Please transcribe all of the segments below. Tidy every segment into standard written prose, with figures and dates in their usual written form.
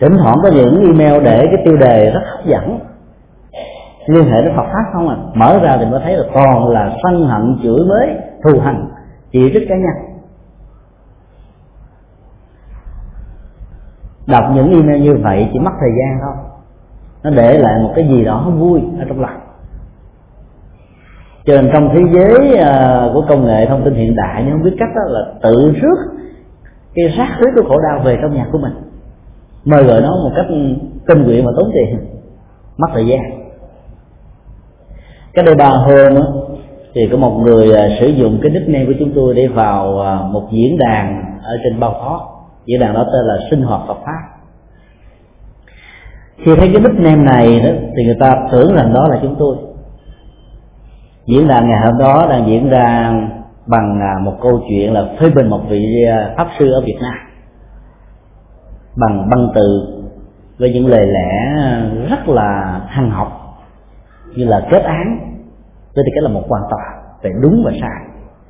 Thỉnh thoảng có những email để cái tiêu đề rất hấp dẫn, liên hệ đến Phật pháp không à, mở ra thì mới thấy là toàn là sân hận, chửi bới, thù hằn, chỉ trích cá nhân. Đọc những email như vậy chỉ mất thời gian thôi, nó để lại một cái gì đó vui ở trong lòng. Cho nên trong thế giới của công nghệ thông tin hiện đại, nếu không biết cách đó là tự rước cái rác rưới của khổ đau về trong nhà của mình, mời gọi nó một cách tình nguyện mà tốn tiền, mất thời gian. Cái đây 3 hôm đó, thì có một người sử dụng cái nickname của chúng tôi để vào một diễn đàn ở trên Bao Thoát. Diễn đàn đó tên là Sinh Hoạt Phật Pháp. Khi thấy cái nickname này đó, thì người ta tưởng rằng đó là chúng tôi. Diễn đàn ngày hôm đó đang diễn ra bằng một câu chuyện là phê bình một vị pháp sư ở Việt Nam bằng băng từ với những lời lẽ rất là hằn học, như là kết án với tư cách là một quan tòa về đúng và sai.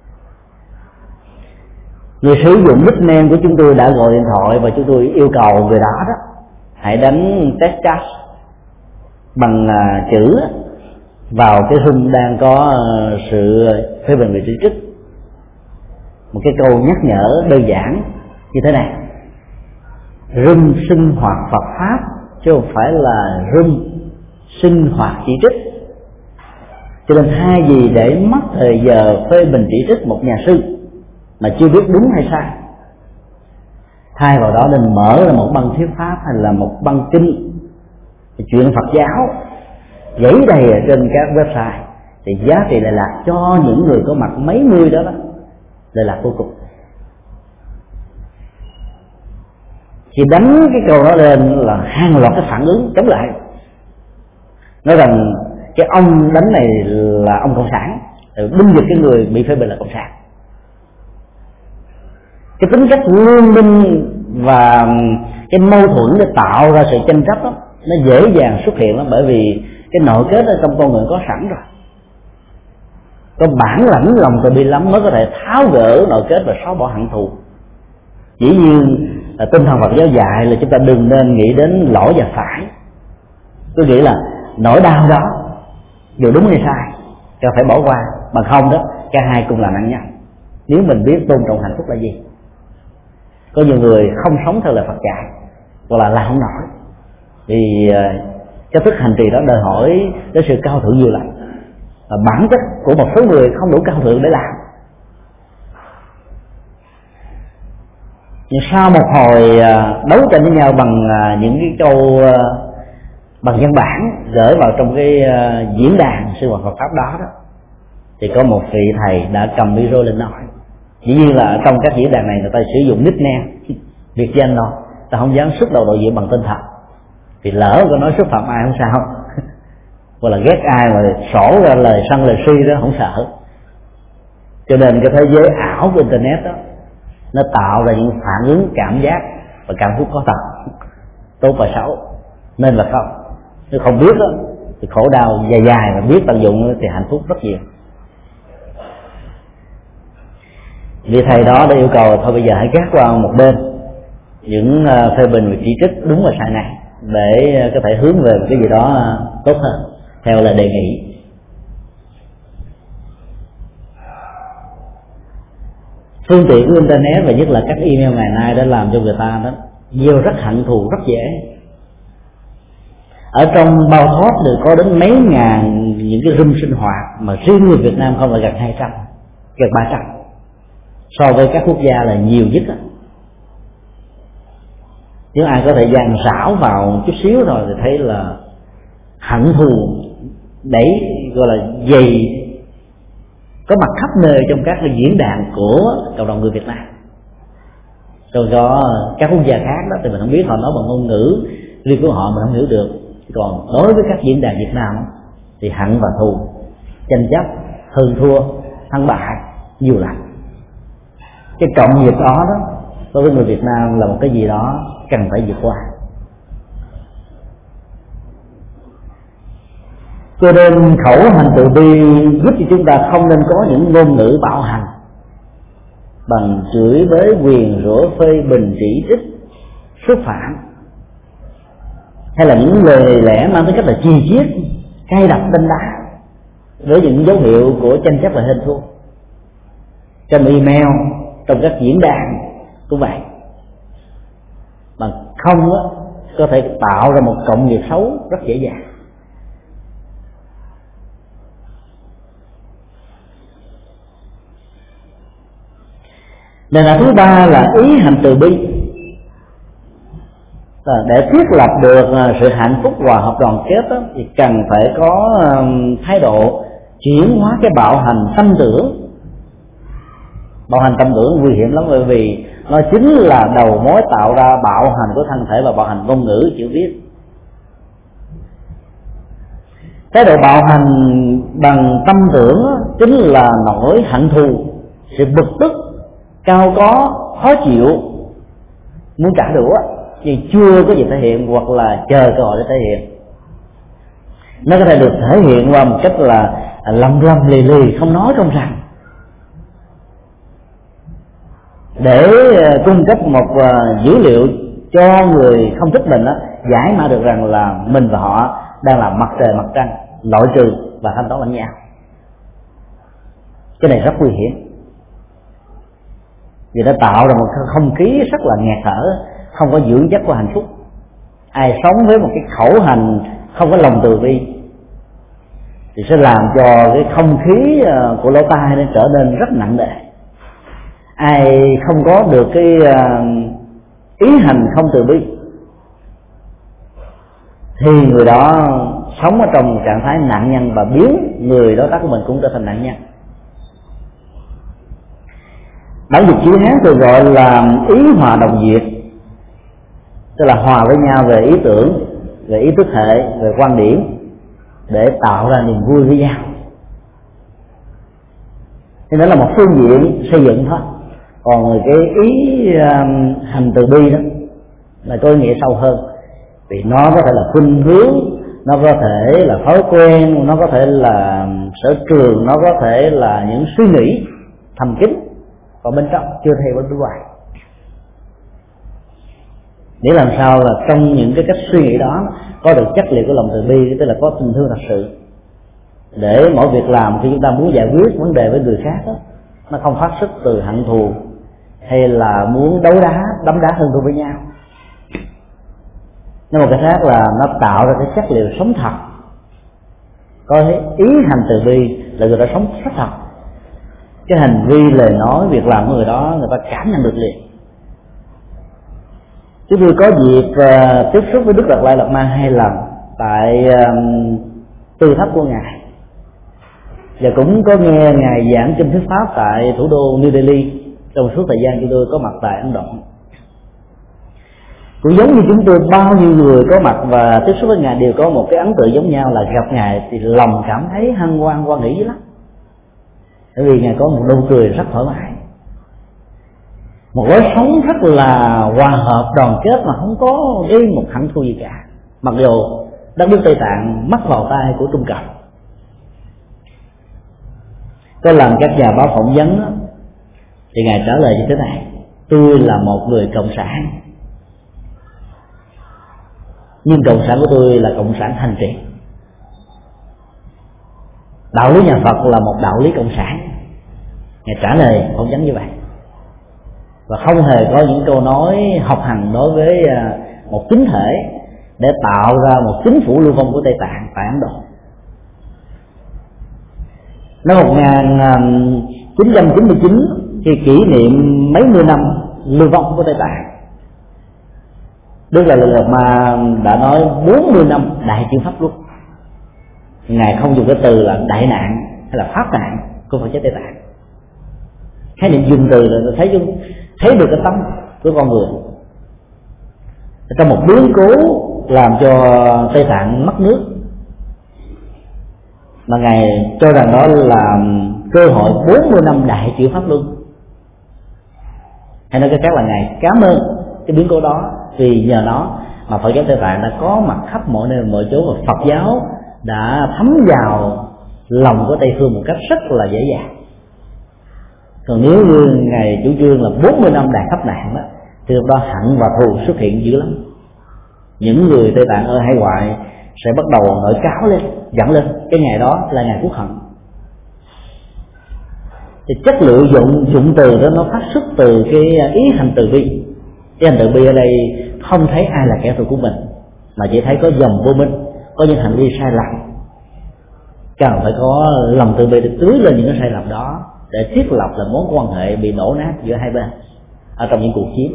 Người sử dụng nickname của chúng tôi đã gọi điện thoại và chúng tôi yêu cầu người đó hãy đánh test chat bằng chữ vào cái room đang có sự phê bình về chỉ trích. Một cái câu nhắc nhở đơn giản như thế này: room sinh hoạt Phật pháp chứ không phải là room sinh hoạt chỉ trích. Cho nên thay vì để mất thời giờ phê bình chỉ trích một nhà sư mà chưa biết đúng hay sai, thay vào đó nên mở ra một băng thuyết pháp hay là một băng kinh chuyện Phật giáo dãy đầy ở trên các website, thì giá trị lại là cho những người có mặt mấy mươi đó lại là vô cùng. Khi đánh cái câu đó lên là hàng loạt cái phản ứng chống lại, nói rằng cái ông đánh này là ông cộng sản, binh vực cái người bị phê bình là cộng sản. Cái tính cách liên minh và cái mâu thuẫn để tạo ra sự tranh chấp đó, nó dễ dàng xuất hiện lắm, bởi vì cái nội kết ở trong con người có sẵn rồi, có bản lãnh lòng từ bi lắm mới có thể tháo gỡ nội kết và xóa bỏ hận thù. Dĩ nhiên là tinh thần Phật giáo dạy là chúng ta đừng nên nghĩ đến lỗi và phải. Tôi nghĩ là nỗi đau đó dù đúng hay sai ta phải bỏ qua, bằng không đó cả hai cùng là nạn nhân. Nếu mình biết tôn trọng hạnh phúc là gì. Có nhiều người không sống theo lời Phật dạy hoặc là làm không nổi, vì cái thức hành trì đó đòi hỏi đến sự cao thượng nhiều lắm, và bản chất của một số người không đủ cao thượng để làm. Nhưng sau một hồi đấu tranh với nhau bằng những cái câu bằng văn bản gửi vào trong cái diễn đàn sinh hoạt Phật pháp đó, thì có một vị thầy đã cầm micro lên nói. Dĩ nhiên là trong các diễn đàn này người ta sử dụng nickname biệt danh thôi, ta không dám xuất đầu đội diện bằng tên thật, thì lỡ có nói xúc phạm ai không sao hoặc là ghét ai mà sổ ra lời săn lời suy đó không sợ. Cho nên cái thế giới ảo của internet đó nó tạo ra những phản ứng cảm giác và cảm xúc có thật, tốt và xấu, nên và không. Nếu không biết đó thì khổ đau dài dài, mà biết tận dụng thì hạnh phúc rất nhiều. Vị thầy đó đã yêu cầu thôi bây giờ hãy gác qua một bên những phê bình và chỉ trích đúng và sai này, để có thể hướng về một cái gì đó tốt hơn theo lời đề nghị. Phương tiện của internet và nhất là các email ngày nay đã làm cho người ta đó gieo rất hận thù rất dễ. Ở trong Bao Thoát được có đến mấy ngàn những cái room sinh hoạt, mà riêng người Việt Nam không là gần 200, gần 300, so với các quốc gia là nhiều nhất á. Nếu ai có thời gian rảo vào chút xíu rồi thì thấy là hận thù đẩy gọi là dày, có mặt khắp nơi trong các cái diễn đàn của cộng đồng người Việt Nam. Rồi có các quốc gia khác đó thì mình không biết họ nói bằng ngôn ngữ riêng của họ mình không hiểu được. Còn đối với các diễn đàn Việt Nam thì hận và thù, tranh chấp, hơn thua, thắng bại nhiều lắm. Cái cộng nghiệp đó đối với người Việt Nam là một cái gì đó cần phải vượt qua. Cho nên khẩu hành từ bi giúp cho chúng ta không nên có những ngôn ngữ bạo hành bằng chửi bới, quyền rủa, phê bình, chỉ trích, xúc phạm, hay là những lời lẽ mang tới cách là chi chiết, cay độc đanh đá, với những dấu hiệu của tranh chấp và hên thua. Trong email, trong các diễn đàn cũng vậy, mà không á, có thể tạo ra một cộng nghiệp xấu rất dễ dàng. Nền tảng thứ ba là ý hành từ bi. Để thiết lập được sự hạnh phúc và hợp đoàn kết đó, thì cần phải có thái độ chuyển hóa cái bạo hành tâm tưởng. Bạo hành tâm tưởng nguy hiểm lắm, bởi vì nó chính là đầu mối tạo ra bạo hành của thân thể và bạo hành ngôn ngữ chữ viết. Thái độ bạo hành bằng tâm tưởng chính là nỗi hận thù, sự bực tức, cao có, khó chịu, muốn trả đũa nhưng chưa có gì thể hiện, hoặc là chờ cơ hội để thể hiện. Nó có thể được thể hiện qua một cách là lầm lì lì, không nói trong ràng, để cung cấp một dữ liệu cho người không thích mình đó, giải mã được rằng là mình và họ đang là mặt trời mặt trăng, loại trừ và thanh toán lẫn nhau. Cái này rất nguy hiểm, vì nó tạo ra một không khí rất là nghẹt thở, không có dưỡng chất của hạnh phúc. Ai sống với một cái khẩu hành không có lòng từ bi thì sẽ làm cho cái không khí của lỗ tai nó trở nên rất nặng nề. Ai không có được cái ý hành không từ bi thì người đó sống ở trong trạng thái nạn nhân và biến người đối tác của mình cũng trở thành nạn nhân. Bản dịch chữ Hán thường gọi là ý hòa đồng diệt, tức là hòa với nhau về ý tưởng, về ý thức hệ, về quan điểm, để tạo ra niềm vui với nhau. Thế đó là một phương diện xây dựng thôi. Còn cái ý hành từ bi đó là có ý nghĩa sâu hơn, vì nó có thể là khuynh hướng, nó có thể là thói quen, nó có thể là sở trường, nó có thể là những suy nghĩ thầm kín và bên trong chưa theo bên ngoài. Để làm sao là trong những cái cách suy nghĩ đó có được chất liệu của lòng từ bi, tức là có tình thương thật sự, để mỗi việc làm khi chúng ta muốn giải quyết vấn đề với người khác đó, nó không phát xuất từ hận thù hay là muốn đấu đá đấm đá hơn thua với nhau. Nên một cái khác là nó tạo ra cái chất liệu sống thật, có ý hành từ bi là người ta sống rất thật. Cái hành vi, lời nói, việc làm của người đó người ta cảm nhận được liền. Chúng tôi có dịp tiếp xúc với Đức Đạt Lai Lạt Ma 2 lần tại tư thất của ngài, và cũng có nghe ngài giảng kinh thuyết pháp tại thủ đô New Delhi trong suốt thời gian chúng tôi có mặt tại Ấn Độ. Cũng giống như chúng tôi, bao nhiêu người có mặt và tiếp xúc với ngài đều có một cái ấn tượng giống nhau, là gặp ngài thì lòng cảm thấy hân hoan hoan hỷ dữ lắm, bởi vì ngài có một nụ cười rất thoải mái, một lối sống rất là hòa hợp đoàn kết mà không có gây một hận thù gì cả. Mặc dù đất nước Tây Tạng mắc vào tay của Trung Cộng. Có lần các nhà báo phỏng vấn thì ngài trả lời như thế này: tôi là một người cộng sản, nhưng cộng sản của tôi là cộng sản thanh trị. Đạo lý nhà Phật là một đạo lý cộng sản. Ngài trả lời phỏng vấn như vậy, và không hề có những câu nói học hành đối với một chính thể để tạo ra một chính phủ lưu vong của Tây Tạng tại Ấn Độ. Năm 1999, khi kỷ niệm mấy mươi năm lưu vong của Tây Tạng, Đức Đạt Lai Lạt Ma đã nói 40 năm đại chuyển pháp luân. Ngài không dùng cái từ là đại nạn hay là pháp nạn của Phật giáo Tây Tạng. Khái niệm dùng từ là thấy được cái tâm của con người. Trong một biến cố làm cho Tây Tạng mất nước, mà ngài cho rằng đó là cơ hội 40 năm đại chuyển pháp luân. Hay nói cái khác là ngài cảm ơn cái biến cố đó, vì nhờ nó mà Phật giáo Tây Tạng đã có mặt khắp mọi nơi mọi chỗ, và Phật giáo đã thấm vào lòng của Tây phương một cách rất là dễ dàng. Còn nếu như ngài chủ trương là 40 năm đại khắp nạn đó, thì lúc đó hận và thù xuất hiện dữ lắm. những người Tây Tạng ở hải ngoại sẽ bắt đầu nổi cáo lên, dẫn lên cái ngày đó là ngày quốc hận. Thì chất liệu dụng từ đó nó phát xuất từ cái ý hành từ bi. Cái hành từ bi ở đây không thấy ai là kẻ thù của mình, mà chỉ thấy có dòng vô minh, có những hành vi sai lầm, cần phải có lòng từ bi để tưới lên những cái sai lầm đó, để thiết lập là mối quan hệ bị đổ nát giữa hai bên ở trong những cuộc chiến.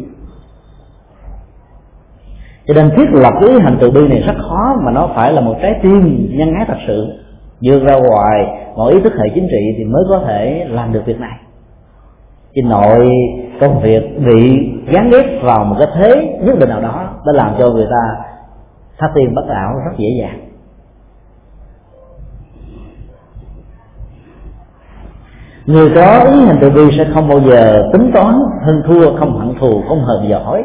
Cho nên thiết lập cái ý hành từ bi này rất khó, mà nó phải là một trái tim nhân ái thật sự, vượt ra ngoài mọi ý thức hệ chính trị thì mới có thể làm được việc này. Chứ nội công việc bị gán ghép vào một cái thế nhất định nào đó đã làm cho người ta phát tiên bất ảo rất dễ dàng. Người có ý hành từ bi sẽ không bao giờ tính toán hơn thua, không hận thù, không hờn giỏi,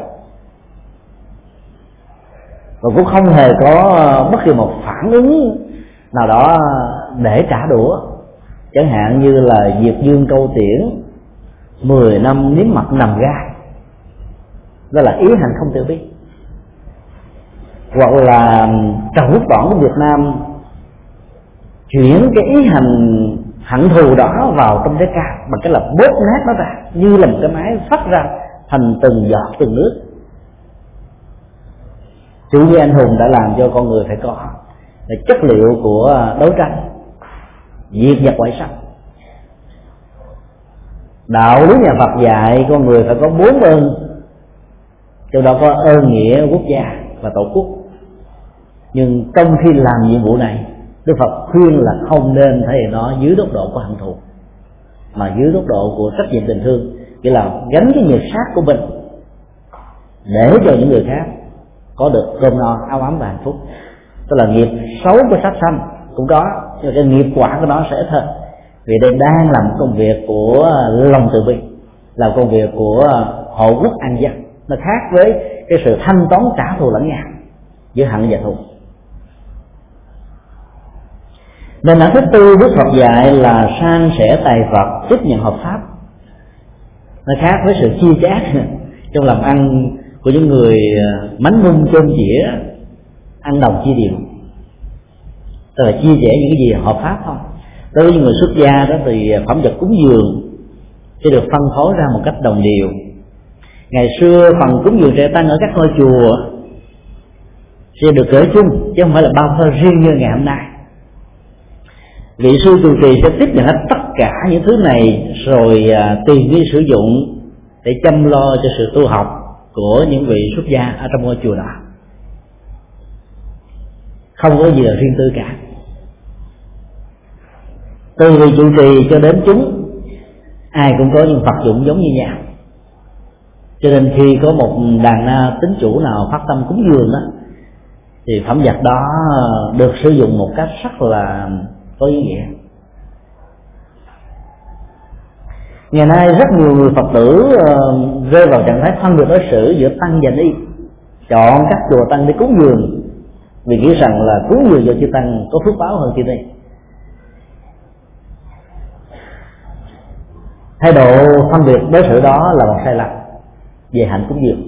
và cũng không hề có bất kỳ một phản ứng nào đó để trả đũa. Chẳng hạn như là Diệt Dương câu tiễn 10 năm nếm mật nằm gai, đó là ý hành không từ bi. Hoặc là Trần Quốc Toản của Việt Nam chuyển cái ý hành hận thù đó vào trong trái cam bằng cái là bóp nát nó ra, như là một cái máy phát ra thành từng giọt từng nước. Chủ nghĩa anh hùng đã làm cho con người phải có chất liệu của đấu tranh diệt giặc ngoại xâm. Đạo lý nhà Phật dạy con người phải có 4 ơn, trong đó có ơn nghĩa quốc gia và tổ quốc. Nhưng trong khi làm nhiệm vụ này, Đức Phật khuyên là không nên thể hiện nó dưới góc độ của hận thù, mà dưới góc độ của trách nhiệm tình thương, nghĩa là gánh cái nghiệp sát của mình để cho những người khác có được cơm no, áo ấm và hạnh phúc. Tức là nghiệp xấu của sát sanh cũng có, nhưng cái nghiệp quả của nó sẽ ít hơn, vì đây đang làm công việc của lòng từ bi, là công việc của hộ quốc an dân. Nó khác với cái sự thanh toán trả thù lẫn nhau giữa hận và thù. Nền tảng thứ tư Đức Phật dạy là san sẻ tài vật, tiếp nhận hợp pháp. Nó khác với sự chia chác trong làm ăn của những người mánh mung chôm chĩa, ăn đồng chia đều, tức là chia sẻ những cái gì hợp pháp thôi. Đối với những người xuất gia đó thì phẩm vật cúng dường sẽ được phân phối ra một cách đồng đều. Ngày xưa phần cúng dường trẻ tăng ở các ngôi chùa sẽ được kể chung, chứ không phải là bao thơ riêng như ngày hôm nay. Vị sư trụ trì sẽ tiếp nhận hết tất cả những thứ này rồi tùy nghi sử dụng để chăm lo cho sự tu học của những vị xuất gia ở trong ngôi chùa đó. Không có gì là riêng tư cả. Từ vị trụ trì cho đến chúng, ai cũng có những vật dụng giống như nhau. Cho nên khi có một đàn na tín chủ nào phát tâm cúng dường đó, thì phẩm vật đó được sử dụng một cách rất là có ý nghĩa. Ngày nay rất nhiều người Phật tử rơi vào trạng thái phân biệt đối xử giữa tăng và ni, chọn các chùa tăng để cúng dường vì nghĩ rằng là cúng dường cho chư tăng có phước báo hơn chư ni. Thái độ phân biệt đối xử đó là một sai lầm về hạnh cúng dường.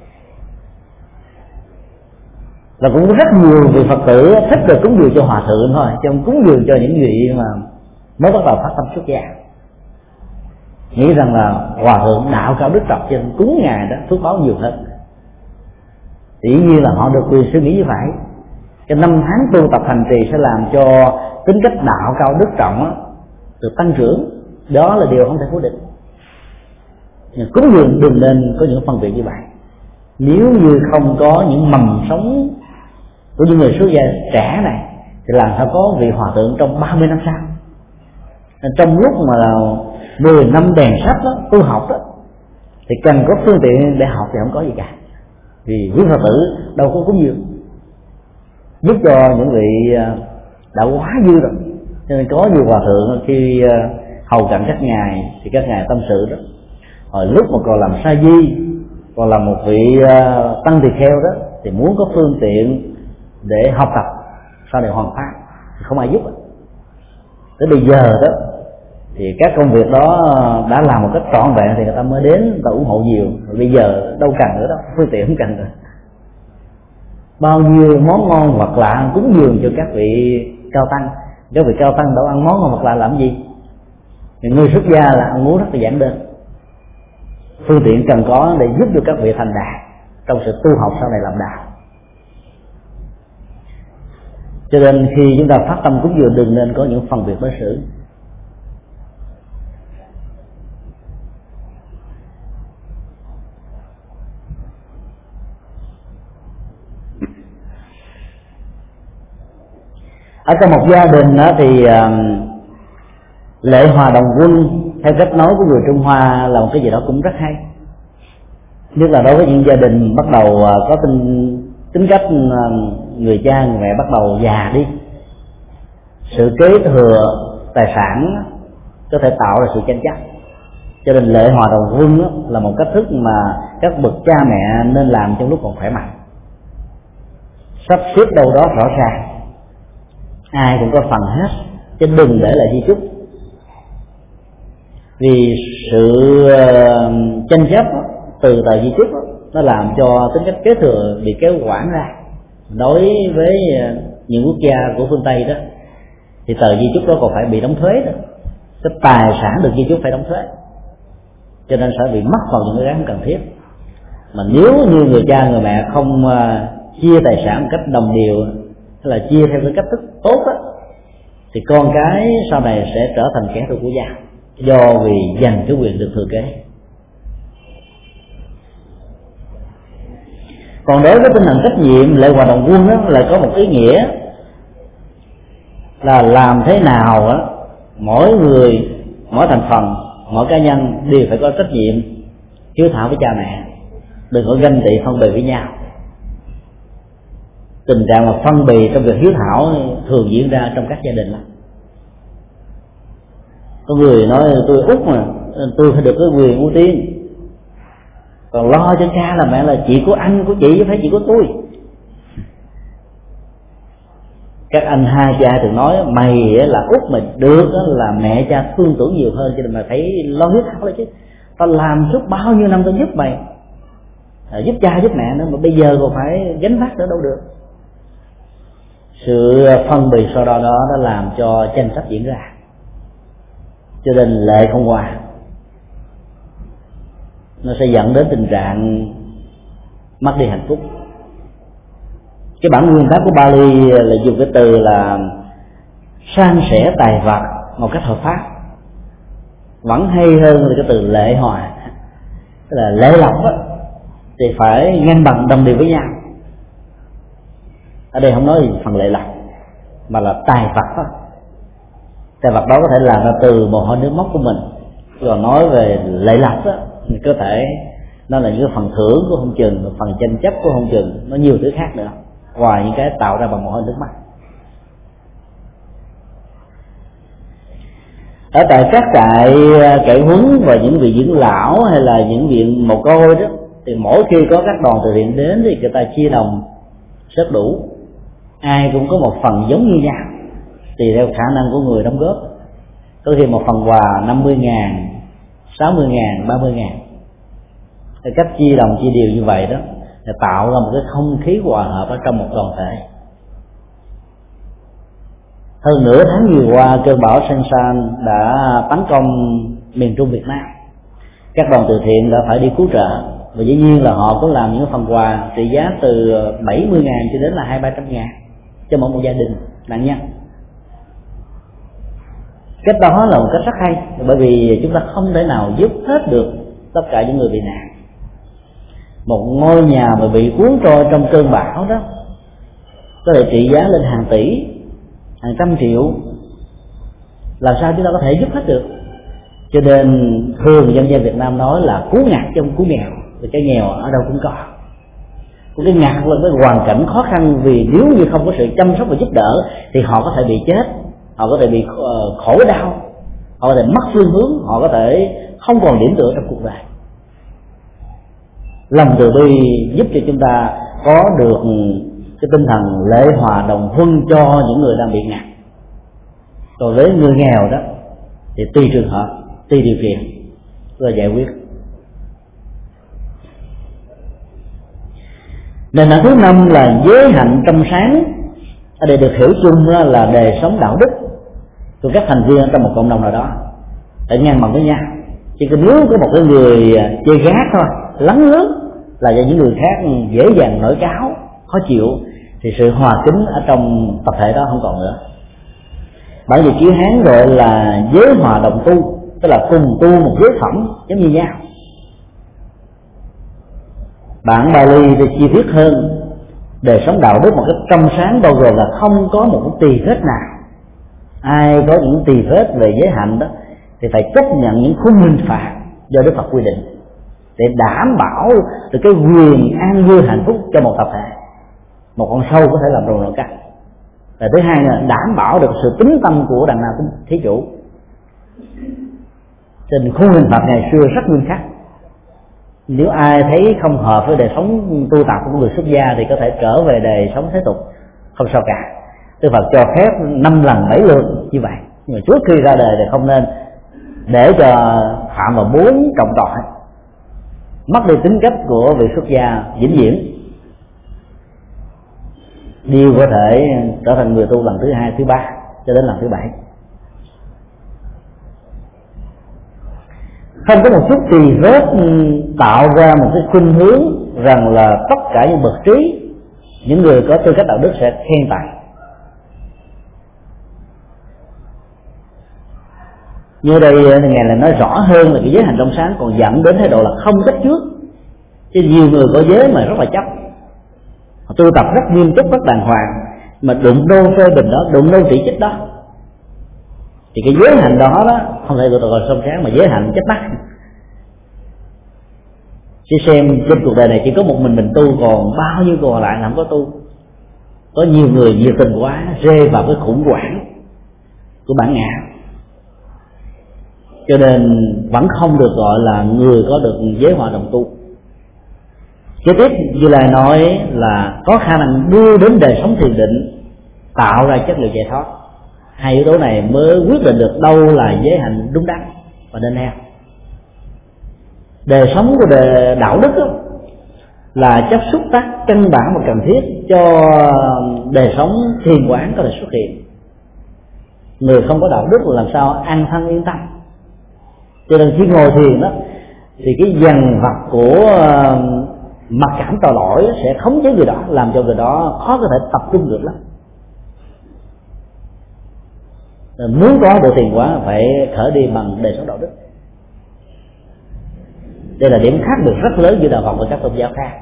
Và cũng có rất nhiều vị Phật tử thích được cúng dường cho hòa thượng thôi, chứ không cúng dường cho những vị mà mới bắt đầu phát tâm xuất gia, nghĩ rằng là hòa thượng đạo cao đức trọng cho nên cúng ngài đó phước báo nhiều hơn. Dĩ nhiên là họ được quyền suy nghĩ như vậy. Cái năm tháng tu tập hành trì sẽ làm cho tính cách đạo cao đức trọng được tăng trưởng, đó là điều không thể phủ định. Nhưng cúng dường đừng nên có những phân biệt như vậy. Nếu như không có những mầm sống của những người xuất gia trẻ này thì làm sao có vị hòa thượng trong 30 năm sau. Trong lúc mà 10 năm đèn sách đó, tu học đó, thì cần có phương tiện để học thì không có gì cả, vì quý Phật tử đâu có cúng dường giúp cho những vị đã quá dư rồi. Cho nên có nhiều hòa thượng khi hầu cận các ngài thì các ngài tâm sự đó, hồi lúc mà còn làm sa di, còn là một vị tăng tỳ kheo đó, thì muốn có phương tiện để học tập sau này hoàn pháp thì không ai giúp. Tới bây giờ đó thì các công việc đó đã làm một cách trọn vẹn thì người ta mới đến, người ta ủng hộ nhiều. Rồi bây giờ đâu cần nữa đâu, phương tiện không cần nữa. bao nhiêu món ngon vật lạ cúng dường cho các vị cao tăng. Các vị cao tăng đâu ăn món ngon vật lạ làm gì? Thì người xuất gia là ăn uống rất là giản đơn, phương tiện cần có để giúp cho các vị thành đạt trong sự tu học sau này làm đạo. Cho nên khi chúng ta phát tâm cúng dường đừng nên có những phân biệt đối xử. Ở trong một gia đình đó thì lễ hòa đồng quân theo cách nói của người Trung Hoa là một cái gì đó cũng rất hay, nhất là đối với những gia đình bắt đầu có tính cách người cha người mẹ bắt đầu già đi, sự kế thừa tài sản có thể tạo ra sự tranh chấp. Cho nên lễ hòa đồng quân là một cách thức mà các bậc cha mẹ nên làm trong lúc còn khỏe mạnh, sắp xếp đâu đó rõ ràng, ai cũng có phần hết, chứ đừng để lại di chúc. Vì sự tranh chấp từ tờ di chúc nó làm cho tính cách kế thừa bị kéo quãng ra. Đối với những quốc gia của phương Tây đó thì tờ di chúc đó còn phải bị đóng thuế đó, cái tài sản được di chúc phải đóng thuế, cho nên sẽ bị mất vào những cái không cần thiết. Mà nếu như người cha người mẹ không chia tài sản một cách đồng đều hay là chia theo cái cách thức tốt á, thì con cái sau này sẽ trở thành kẻ thù của gia, do vì giành cái quyền được thừa kế. Còn đối với tinh thần trách nhiệm, lễ hòa đồng quân đó lại có một ý nghĩa là làm thế nào á, mỗi người, mỗi thành phần, mỗi cá nhân đều phải có trách nhiệm hiếu thảo với cha mẹ, đừng có ganh tị phân bì với nhau. Tình trạng mà phân bì trong việc hiếu thảo thường diễn ra trong các gia đình lắm. Có người nói tôi út mà tôi phải được cái quyền ưu tiên, còn lo cho cha là mẹ là chị của anh của chị chứ phải chị của tôi. Các anh hai cha thường nói mày là út mà được là mẹ cha thương tưởng nhiều hơn, cho nên mày phải lo hiếu thảo đấy chứ. Tao làm suốt bao nhiêu năm tao giúp mày, giúp cha giúp mẹ nữa, mà bây giờ còn phải gánh vác nữa đâu được. Sự phân bì so đo đó đã làm cho tranh chấp diễn ra, cho nên lệ không hòa, nó sẽ dẫn đến tình trạng mất đi hạnh phúc. Cái bản nguyên tắc của Bali là dùng cái từ là san sẻ tài vật một cách hợp pháp, vẫn hay hơn là cái từ lệ hòa. Tức là lễ lộc á, thì phải ngang bằng đồng đều với nhau. Ở đây không nói phần lệ lộc mà là tài vật đó. Tài vật đó có thể làm ra từ mồ hôi nước mắt của mình. Còn nói về lệ lộc á, thì có thể nó là những cái phần thưởng của không chừng, phần tranh chấp của không chừng, nó nhiều thứ khác nữa ngoài những cái tạo ra bằng mồ hôi nước mắt. Ở tại các trại cải huấn và những vị dưỡng lão hay là những viện mồ côi đó, thì mỗi khi có các đoàn từ thiện đến thì người ta chia đồng rất đủ, ai cũng có một phần giống như nhau tùy theo khả năng của người đóng góp. Có khi một phần quà 50.000, 60.000, 30.000. Cái cách chia đồng chia đều như vậy đó là tạo ra một cái không khí hòa hợp ở trong một đoàn thể. Hơn nửa tháng vừa qua, cơn bão Sansan đã tấn công miền Trung Việt Nam. Các đoàn từ thiện đã phải đi cứu trợ, và dĩ nhiên là họ có làm những phần quà trị giá từ 70.000 cho đến là 200-300.000 cho mỗi một gia đình nạn nhân. Cách đó là một cách rất hay, bởi vì chúng ta không thể nào giúp hết được tất cả những người bị nạn. Một ngôi nhà mà bị cuốn trôi trong cơn bão đó có thể trị giá lên hàng tỷ, hàng trăm triệu, làm sao chúng ta có thể giúp hết được. Cho nên thường dân gian Việt Nam nói là cứu ngặt trong cứu nghèo, vì cái nghèo ở đâu cũng có. Cái ngặt là cái hoàn cảnh khó khăn, vì nếu như không có sự chăm sóc và giúp đỡ thì họ có thể bị chết, họ có thể bị khổ đau, họ có thể mất phương hướng, họ có thể không còn điểm tựa trong cuộc đời. Lòng từ bi giúp cho chúng ta có được cái tinh thần lễ hòa đồng huân cho những người đang bị ngặt. Còn với người nghèo đó thì tùy trường hợp, tùy điều kiện rồi giải quyết. Nền tảng thứ 5 là giới hạnh trong sáng. Ở đây được hiểu chung là đời sống đạo đức của các thành viên trong một cộng đồng nào đó phải ngang bằng với nhau. Chỉ cần nếu có một cái người chơi gác thôi, lấn lướt là cho những người khác dễ dàng nổi cáo, khó chịu, thì sự hòa kính ở trong tập thể đó không còn nữa. Bởi vì chữ Hán gọi là giới hòa đồng tu, tức là cùng tu một giới phẩm giống như nhau. Bản Bali thì chi tiết hơn đời sống đạo đức một cách trong sáng, bao gồm là không có một cái tỳ phết nào. Ai có những tỳ phết về giới hạnh đó thì phải chấp nhận những khung hình phạt do Đức Phật quy định để đảm bảo được cái quyền an vui hạnh phúc cho một tập thể. Một con sâu có thể làm rùa nồi cắt. Và thứ hai là đảm bảo được sự tính tâm của đàn nào thí chủ. Trên khung hình phạt ngày xưa rất nghiêm khắc. Nếu ai thấy không hợp với đời sống tu tập của người xuất gia thì có thể trở về đời sống thế tục, không sao cả. Đức Phật cho phép 5 lần 7 lượt như vậy, nhưng mà trước khi ra đời thì không nên để cho phạm vào 4 trọng tội, mất đi tính cách của vị xuất gia vĩnh viễn, đều có thể trở thành người tu lần thứ 2, thứ 3 cho đến lần thứ 7. Không có một chút tỳ vết tạo ra một cái khuynh hướng rằng là tất cả những bậc trí, những người có tư cách đạo đức sẽ khen tặng. Như đây thì Ngài là nói rõ hơn là cái giới hạnh trong sáng còn dẫn đến thái độ là không chấp trước. Chứ nhiều người có giới mà rất là chấp, họ tu tập rất nghiêm túc, rất đàng hoàng, mà đụng đâu phê bình đó, đụng đâu chỉ trích đó, thì cái giới hạnh đó không thể gọi là trong sáng, mà giới hạnh chết mắt. Chỉ xem trên cuộc đời này chỉ có một mình tu, còn bao nhiêu còn lại là không có tu. Có nhiều người nhiệt tình quá rơi vào cái khủng hoảng của bản ngã, cho nên vẫn không được gọi là người có được giới hòa đồng tu. Kế tiếp Như Lai nói là có khả năng đưa đến đời sống thiền định, tạo ra chất liệu giải thoát. Hai yếu tố này mới quyết định được đâu là giới hạnh đúng đắn và nên theo. Đời sống của đạo đức đó, là chất xúc tác căn bản và cần thiết cho đời sống thiền quán có thể xuất hiện. Người không có đạo đức làm sao an thân yên tâm. Cho nên khi ngồi thiền đó thì cái dằn vặt của mặc cảm tội lỗi sẽ khống chế người đó, làm cho người đó khó có thể tập trung được lắm. Muốn có được thiền quán phải khởi đi bằng đời sống đạo đức. Đây là điểm khác biệt rất lớn giữa đạo Phật và các tôn giáo khác.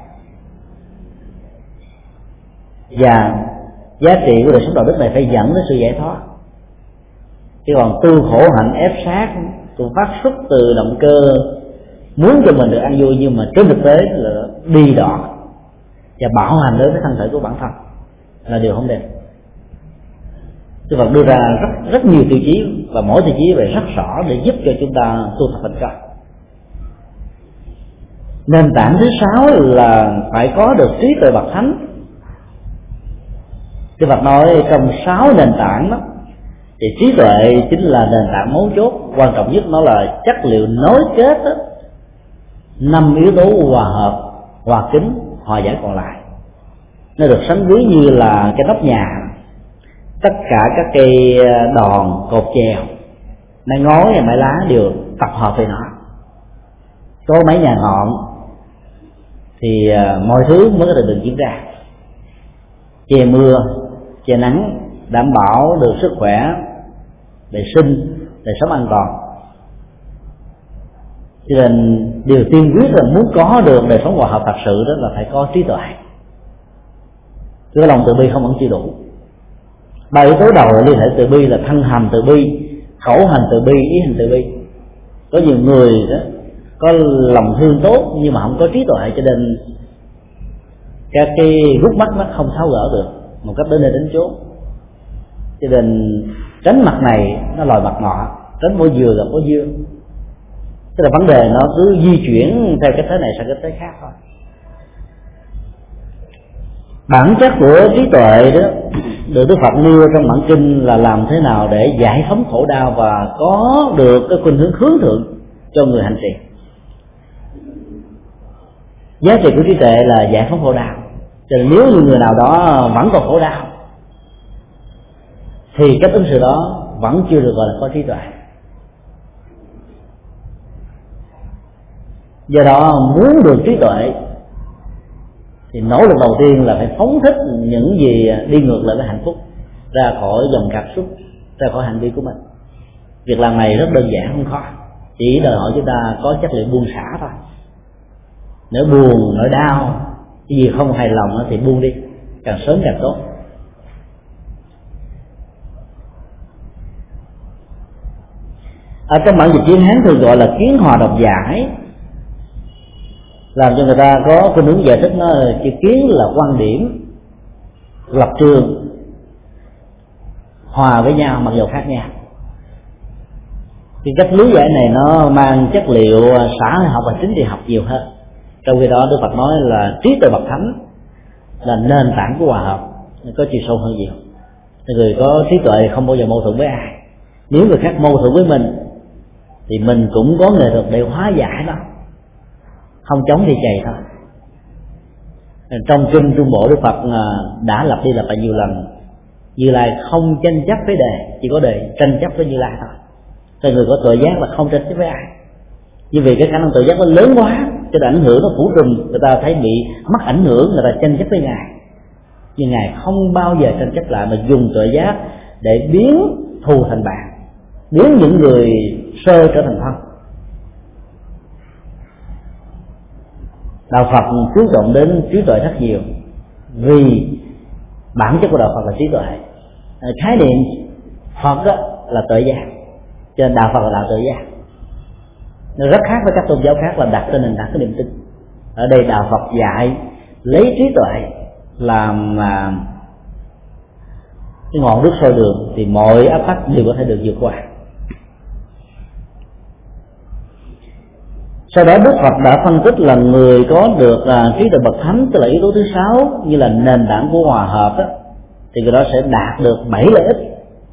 Và giá trị của đời sống đạo đức này phải dẫn đến sự giải thoát. Chứ còn tu khổ hạnh ép sát, tu phát xuất từ động cơ muốn cho mình được an vui, nhưng mà trên thực tế là đi đọt và bảo hành đối với thân thể của bản thân là điều không đẹp. Đức Phật đưa ra rất nhiều tiêu chí, và mỗi tiêu chí về rất rõ để giúp cho chúng ta tu tập thành công. Nền tảng thứ 6 là phải có được trí tuệ bậc thánh. Đức Phật nói trong 6 nền tảng đó thì trí tuệ chính là nền tảng mấu chốt, quan trọng nhất. Nó là chất liệu nối kết đó, 5 yếu tố hòa hợp, hòa kính, hòa giải còn lại. Nó được sánh ví như là cái nóc nhà, tất cả các cây đòn, cột chèo, mái ngói và mái lá đều tập hợp về nó. Có mấy nhà ngọn thì mọi thứ mới có thể được diễn ra. Che mưa, che nắng, đảm bảo được sức khỏe, vệ sinh, đời sống an toàn. Cho nên điều tiên quyết là muốn có được đời sống hòa hợp thật sự đó là phải có trí tuệ. Cái lòng từ bi không vẫn chưa đủ. 3 yếu tố đầu là liên hệ từ bi là thân hành từ bi, khẩu hành từ bi, ý hành từ bi. Có nhiều người đó có lòng thương tốt nhưng mà không có trí tuệ, cho nên các cái gút mắt nó không tháo gỡ được một cách đến nơi đến chốn. Cho nên tránh mặt này nó lòi mặt nọ, tránh mua dừa gặp có dưa. Tức là vấn đề nó cứ di chuyển theo cái thế này sang cái thế khác thôi. Bản chất của trí tuệ đó được Đức Phật nêu trong bản kinh là làm thế nào để giải phóng khổ đau và có được cái khuynh hướng hướng thượng cho người hành trì. Giá trị của trí tuệ là giải phóng khổ đau. Cho nên nếu như người nào đó vẫn còn khổ đau thì cách ứng xử đó vẫn chưa được gọi là có trí tuệ. Do đó muốn được trí tuệ thì nỗ lực đầu tiên là phải phóng thích những gì đi ngược lại với hạnh phúc ra khỏi dòng cảm xúc, ra khỏi hành vi của mình. Việc làm này rất đơn giản, không khó, chỉ đòi hỏi chúng ta có chất liệu buông xả thôi. Nếu buồn, nỗi đau, cái gì không hài lòng thì buông đi, càng sớm càng tốt. Ở trong bản dịch tiếng Hán thường gọi là kiến hòa độc giải, làm cho người ta có cái hướng giải thích nó chữ kiến là quan điểm, lập trường hòa với nhau mặc dù khác nhau. Cái cách lý giải này nó mang chất liệu xã hội học và chính trị học nhiều hơn. Trong khi đó Đức Phật nói là trí tuệ bậc thánh là nền tảng của hòa hợp, có chiều sâu hơn nhiều. Người có trí tuệ không bao giờ mâu thuẫn với ai. Nếu người khác mâu thuẫn với mình thì mình cũng có nghệ thuật để hóa giải đó, không chống thì chày thôi. Trong kinh Trung Bộ Đức Phật đã lặp đi lặp lại nhiều lần, Như Lai không tranh chấp với đề, chỉ có đề tranh chấp với Như Lai thôi. Cho người có tuệ giác là không tranh chấp với ai. Như vì cái khả năng tuệ giác nó lớn quá, cho nên ảnh hưởng nó phủ trùm, người ta thấy bị mất ảnh hưởng, người ta tranh chấp với Ngài. Nhưng Ngài không bao giờ tranh chấp lại, mà dùng tuệ giác để biến thù thành bạn, biến những người sơ trở thành thân. Đạo Phật chú trọng đến trí tuệ rất nhiều, vì bản chất của đạo Phật là trí tuệ. Khái niệm Phật là tuệ giác, cho nên đạo Phật là đạo tuệ giác. Nó rất khác với các tôn giáo khác là đặt trên nền tảng cái niềm tin. Ở đây đạo Phật dạy lấy trí tuệ làm cái ngọn đuốc soi đường, thì mọi áp tắc đều có thể được vượt qua. Sau đó Đức Phật đã phân tích là người có được trí tuệ bậc thánh, tức là yếu tố thứ 6 như là nền tảng của hòa hợp đó, thì người đó sẽ đạt được 7 lợi ích.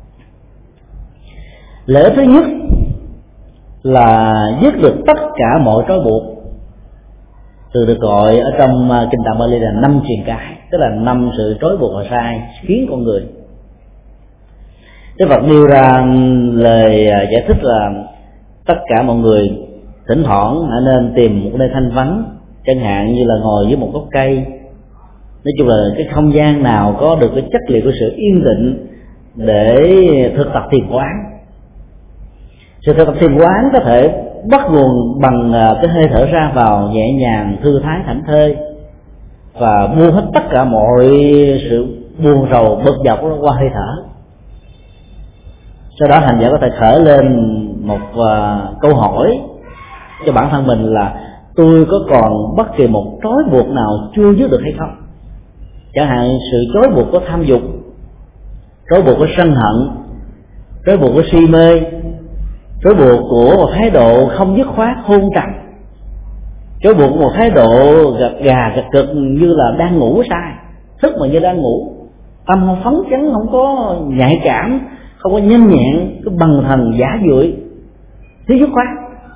Lợi ích thứ nhất là dứt được tất cả mọi trói buộc, từ được gọi ở trong kinh tạng Bali là 5 truyền cái, tức là 5 sự trói buộc và sai khiến con người. Đức Phật nêu ra lời giải thích là tất cả mọi người thỉnh thoảng hãy nên tìm một nơi thanh vắng, chẳng hạn như là ngồi dưới một gốc cây. Nói chung là cái không gian nào có được cái chất liệu của sự yên tĩnh để thực tập thiền quán. Sự thực tập thiền quán có thể bắt nguồn bằng cái hơi thở ra vào nhẹ nhàng, thư thái, thảnh thơi, và buông hết tất cả mọi sự buồn rầu bực dọc qua hơi thở. Sau đó hành giả có thể khởi lên một câu hỏi cho bản thân mình là tôi có còn bất kỳ một trói buộc nào chưa dứt được hay không. Chẳng hạn sự trói buộc của tham dục, trói buộc của sân hận, trói buộc của si mê, trói buộc của một thái độ không dứt khoát hôn trầm, trói buộc của một thái độ gật gà gật cực như là đang ngủ sai, thức mà như đang ngủ, tâm không phấn chấn, không có nhạy cảm, không có nhanh nhẹn, cái bằng thần giả dưỡi, thiếu dứt khoát.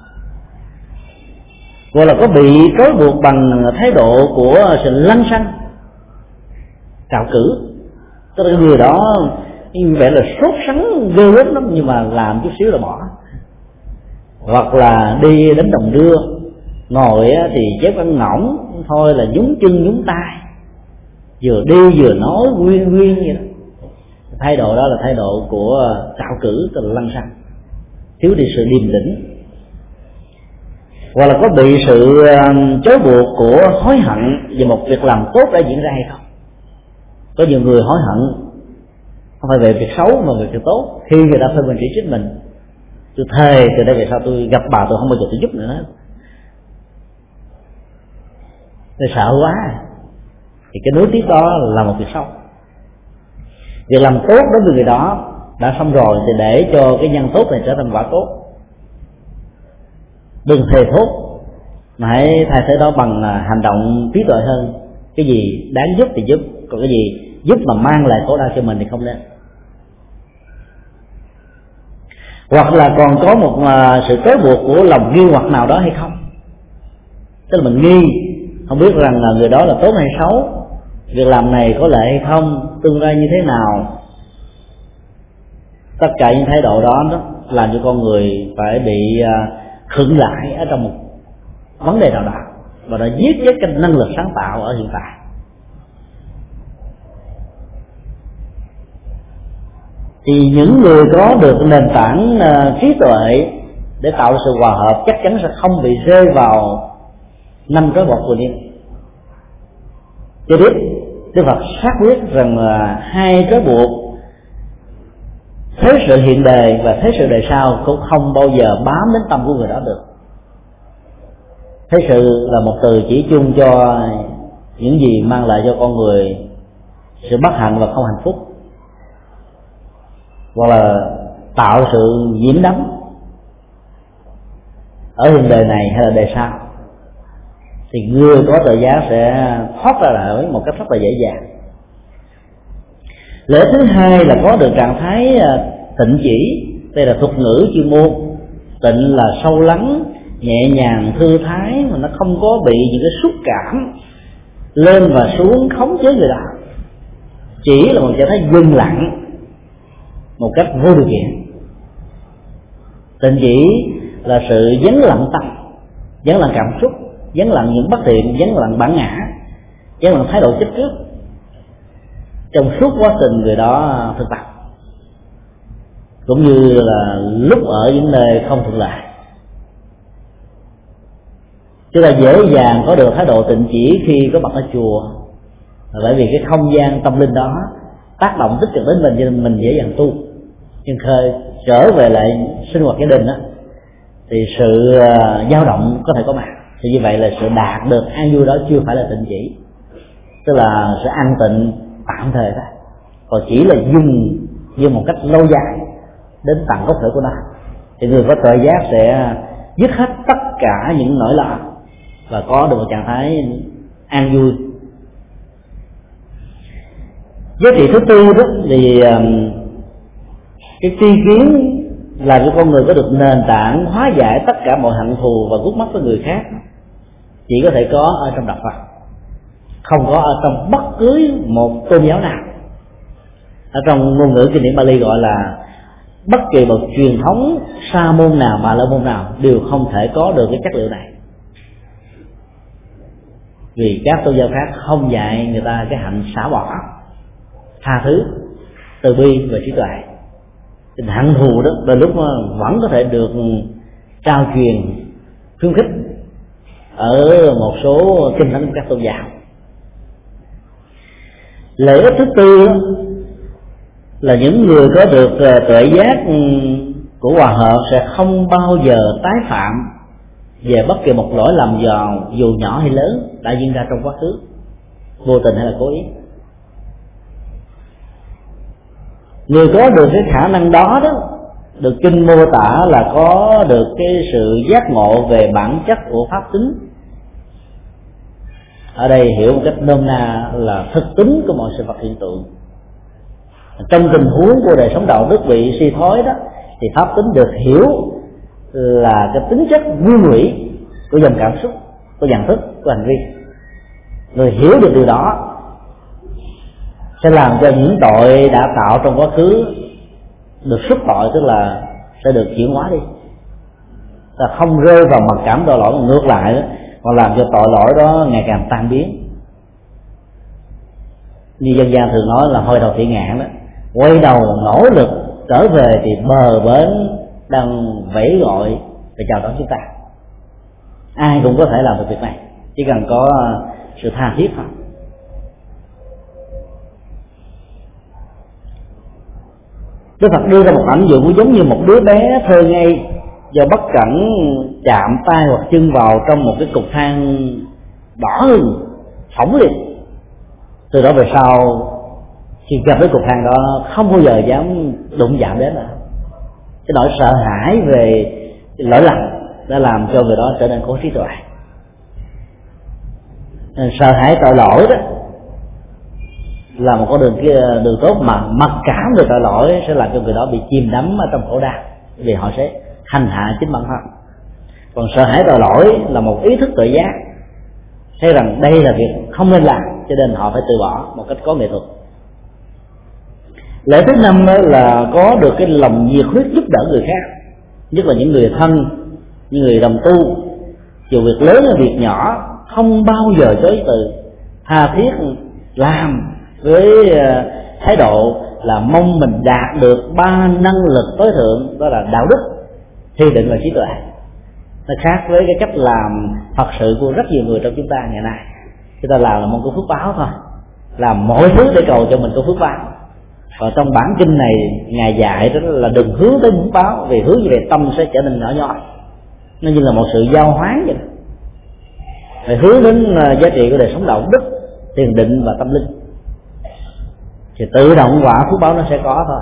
Gọi là có bị trói buộc bằng thái độ của sự lăng xăng, cạo cử, tức là người đó như vậy là sốt sắng ghê gớm lắm, nhưng mà làm chút xíu là bỏ. Hoặc là đi đến đồng đưa, ngồi thì chép ăn ngỗng, thôi là nhúng chân nhúng tay, vừa đi vừa nói nguyên vậy đó. Thái độ đó là thái độ của cạo cử, tức là lăng xăng, thiếu đi sự điềm tĩnh. Hoặc là có bị sự trói buộc của hối hận về một việc làm tốt đã diễn ra hay không. Có nhiều người hối hận không phải về việc xấu mà về việc tốt, khi người ta phê bình chỉ trích mình, tôi thề từ đây về sau tôi gặp bà tôi không bao giờ tôi giúp nữa, tôi sợ quá, thì cái nối tiếp đó là một việc xấu. Việc làm tốt đối với người đó đã xong rồi thì để cho cái nhân tốt này trở thành quả tốt, đừng thề thốt, mà hãy thay thế đó bằng hành động trí tuệ hơn. Cái gì đáng giúp thì giúp, còn cái gì giúp mà mang lại khổ đau cho mình thì không nên. Hoặc là còn có một sự trói buộc của lòng nghi hoặc nào đó hay không, tức là mình nghi không biết rằng là người đó là tốt hay xấu, việc làm này có lệ hay không, tương lai như thế nào. Tất cả những thái độ đó làm cho con người phải bị khựng lại ở trong một vấn đề nào đó, và nó giết chết cái năng lực sáng tạo ở hiện tại. Thì những người có được nền tảng trí tuệ để tạo sự hòa hợp chắc chắn sẽ không bị rơi vào 5 trói buộc của niệm. Cho biết Đức Phật xác quyết rằng là 2 trói buộc thế sự hiện đời và thế sự đời sau cũng không bao giờ bám đến tâm của người đó được. Thế sự là một từ chỉ chung cho những gì mang lại cho con người sự bất hạnh và không hạnh phúc, hoặc là tạo sự nhiễm đắm ở hiện đời này hay là đời sau. Thì người có tự giác sẽ thoát ra lại một cách rất là dễ dàng. Lợi ích thứ hai là có được trạng thái tịnh chỉ. Đây là thuật ngữ chuyên môn. Tịnh là sâu lắng, nhẹ nhàng, thư thái, mà nó không có bị những cái xúc cảm lên và xuống khống chế người đó. Chỉ là một trạng thái dừng lặng một cách vô điều kiện. Tịnh chỉ là sự vắng lặng tâm, vắng lặng cảm xúc, vắng lặng những bất thiện, vắng lặng bản ngã, vắng lặng thái độ chấp trước trong suốt quá trình người đó thực tập, cũng như là lúc ở những nơi không thuận lợi. Chúng ta dễ dàng có được thái độ tịnh chỉ khi có mặt ở chùa, bởi vì cái không gian tâm linh đó tác động tích cực đến mình, cho nên mình dễ dàng tu. Nhưng khơi trở về lại sinh hoạt gia đình đó, thì sự dao động có thể có mặt. Thì như vậy là sự đạt được an vui đó chưa phải là tịnh chỉ, tức là sự an tịnh tạm thời thôi, còn chỉ là dùng một cách lâu dài đến tận gốc rễ của nó. Thì người có tuệ giác sẽ dứt hết tất cả những nỗi lo và có được một trạng thái an vui. Giá trị thứ tư đó thì cái tri kiến làm cho con người có được nền tảng hóa giải tất cả mọi hận thù và gút mắt với người khác, chỉ có thể có ở trong đạo Phật, không có ở trong bất cứ một tôn giáo nào. Ở trong ngôn ngữ kinh điển Bali gọi là bất kỳ một truyền thống sa môn nào, bà la môn nào đều không thể có được cái chất liệu này, vì các tôn giáo khác không dạy người ta cái hạnh xả bỏ, tha thứ, từ bi và trí tuệ. Tình hận thù đó đôi lúc vẫn có thể được trao truyền, khuyến khích ở một số kinh thánh của các tôn giáo. Lợi ích thứ tư là những người có được tuệ giác của hòa hợp sẽ không bao giờ tái phạm về bất kỳ một lỗi lầm dù nhỏ hay lớn đã diễn ra trong quá khứ, vô tình hay là cố ý. Người có được cái khả năng đó được kinh mô tả là có được cái sự giác ngộ về bản chất của pháp tính. Ở đây hiểu một cách nôm na là thực tính của mọi sự vật hiện tượng. Trong tình huống của đời sống đạo đức bị suy thoái đó, thì pháp tính được hiểu là cái tính chất nguyên thủy của dòng cảm xúc, của nhận thức, của hành vi. Người hiểu được điều đó sẽ làm cho những tội đã tạo trong quá khứ được xuất tội, tức là sẽ được chuyển hóa đi, ta không rơi vào mặc cảm tội lỗi, ngược lại đó, còn làm cho tội lỗi đó ngày càng tan biến. Như dân gian thường nói là hồi đầu thị ngạn đó, quay đầu nỗ lực trở về thì bờ bến đang vẫy gọi để chào đón chúng ta. Ai cũng có thể làm được việc này, chỉ cần có sự tha thiết thôi. Đức Phật đưa ra một ảnh dụ giống như một đứa bé thơ ngây do bất cẩn chạm tay hoặc chân vào trong một cái cục than đỏ hừng phỏng liệt. Từ đó về sau khi gặp cái cục than đó không bao giờ dám đụng chạm đến nữa. Cái nỗi sợ hãi về lỗi lầm đã làm cho người đó trở nên có trí tuệ. Sợ hãi tội lỗi đó là một con đường tốt, mà mặc cảm về tội lỗi sẽ làm cho người đó bị chìm đắm ở trong khổ đau, vì họ sẽ hành hạ chính bản thân. Còn sợ hãi tội lỗi là một ý thức tự giác, thấy rằng đây là việc không nên làm, cho nên họ phải từ bỏ một cách có nghệ thuật. Lễ thứ năm là có được cái lòng nhiệt huyết giúp đỡ người khác, nhất là những người thân, những người đồng tu, dù việc lớn hay việc nhỏ, không bao giờ chối từ, tha thiết làm với thái độ là mong mình đạt được ba năng lực tối thượng, đó là đạo đức, thiền định và trí tuệ. Nó khác với cái cách làm thật sự của rất nhiều người trong chúng ta ngày nay. Chúng ta làm là mong có phước báo thôi, làm mọi thứ để cầu cho mình có phước báo. Và trong bản kinh này ngài dạy đó là đừng hướng tới phước báo, vì hướng như vậy tâm sẽ trở nên nhỏ nhoi, nó như là một sự giao hoán vậy. Phải hướng đến giá trị của đời sống đạo đức, thiền định và tâm linh, thì tự động quả phước báo nó sẽ có thôi.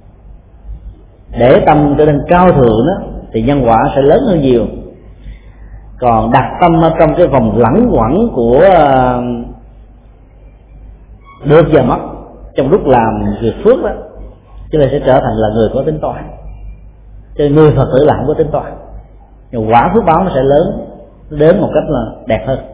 Để tâm trở nên cao thượng đó thì nhân quả sẽ lớn hơn nhiều. Còn đặt tâm ở trong cái vòng lẳng quẩn của được và mất trong lúc làm việc phước đó, chúng ta sẽ trở thành là người có tính toán. Cho người Phật tử là không có tính toán, nhưng quả phước báo nó sẽ lớn, nó đến một cách là đẹp hơn.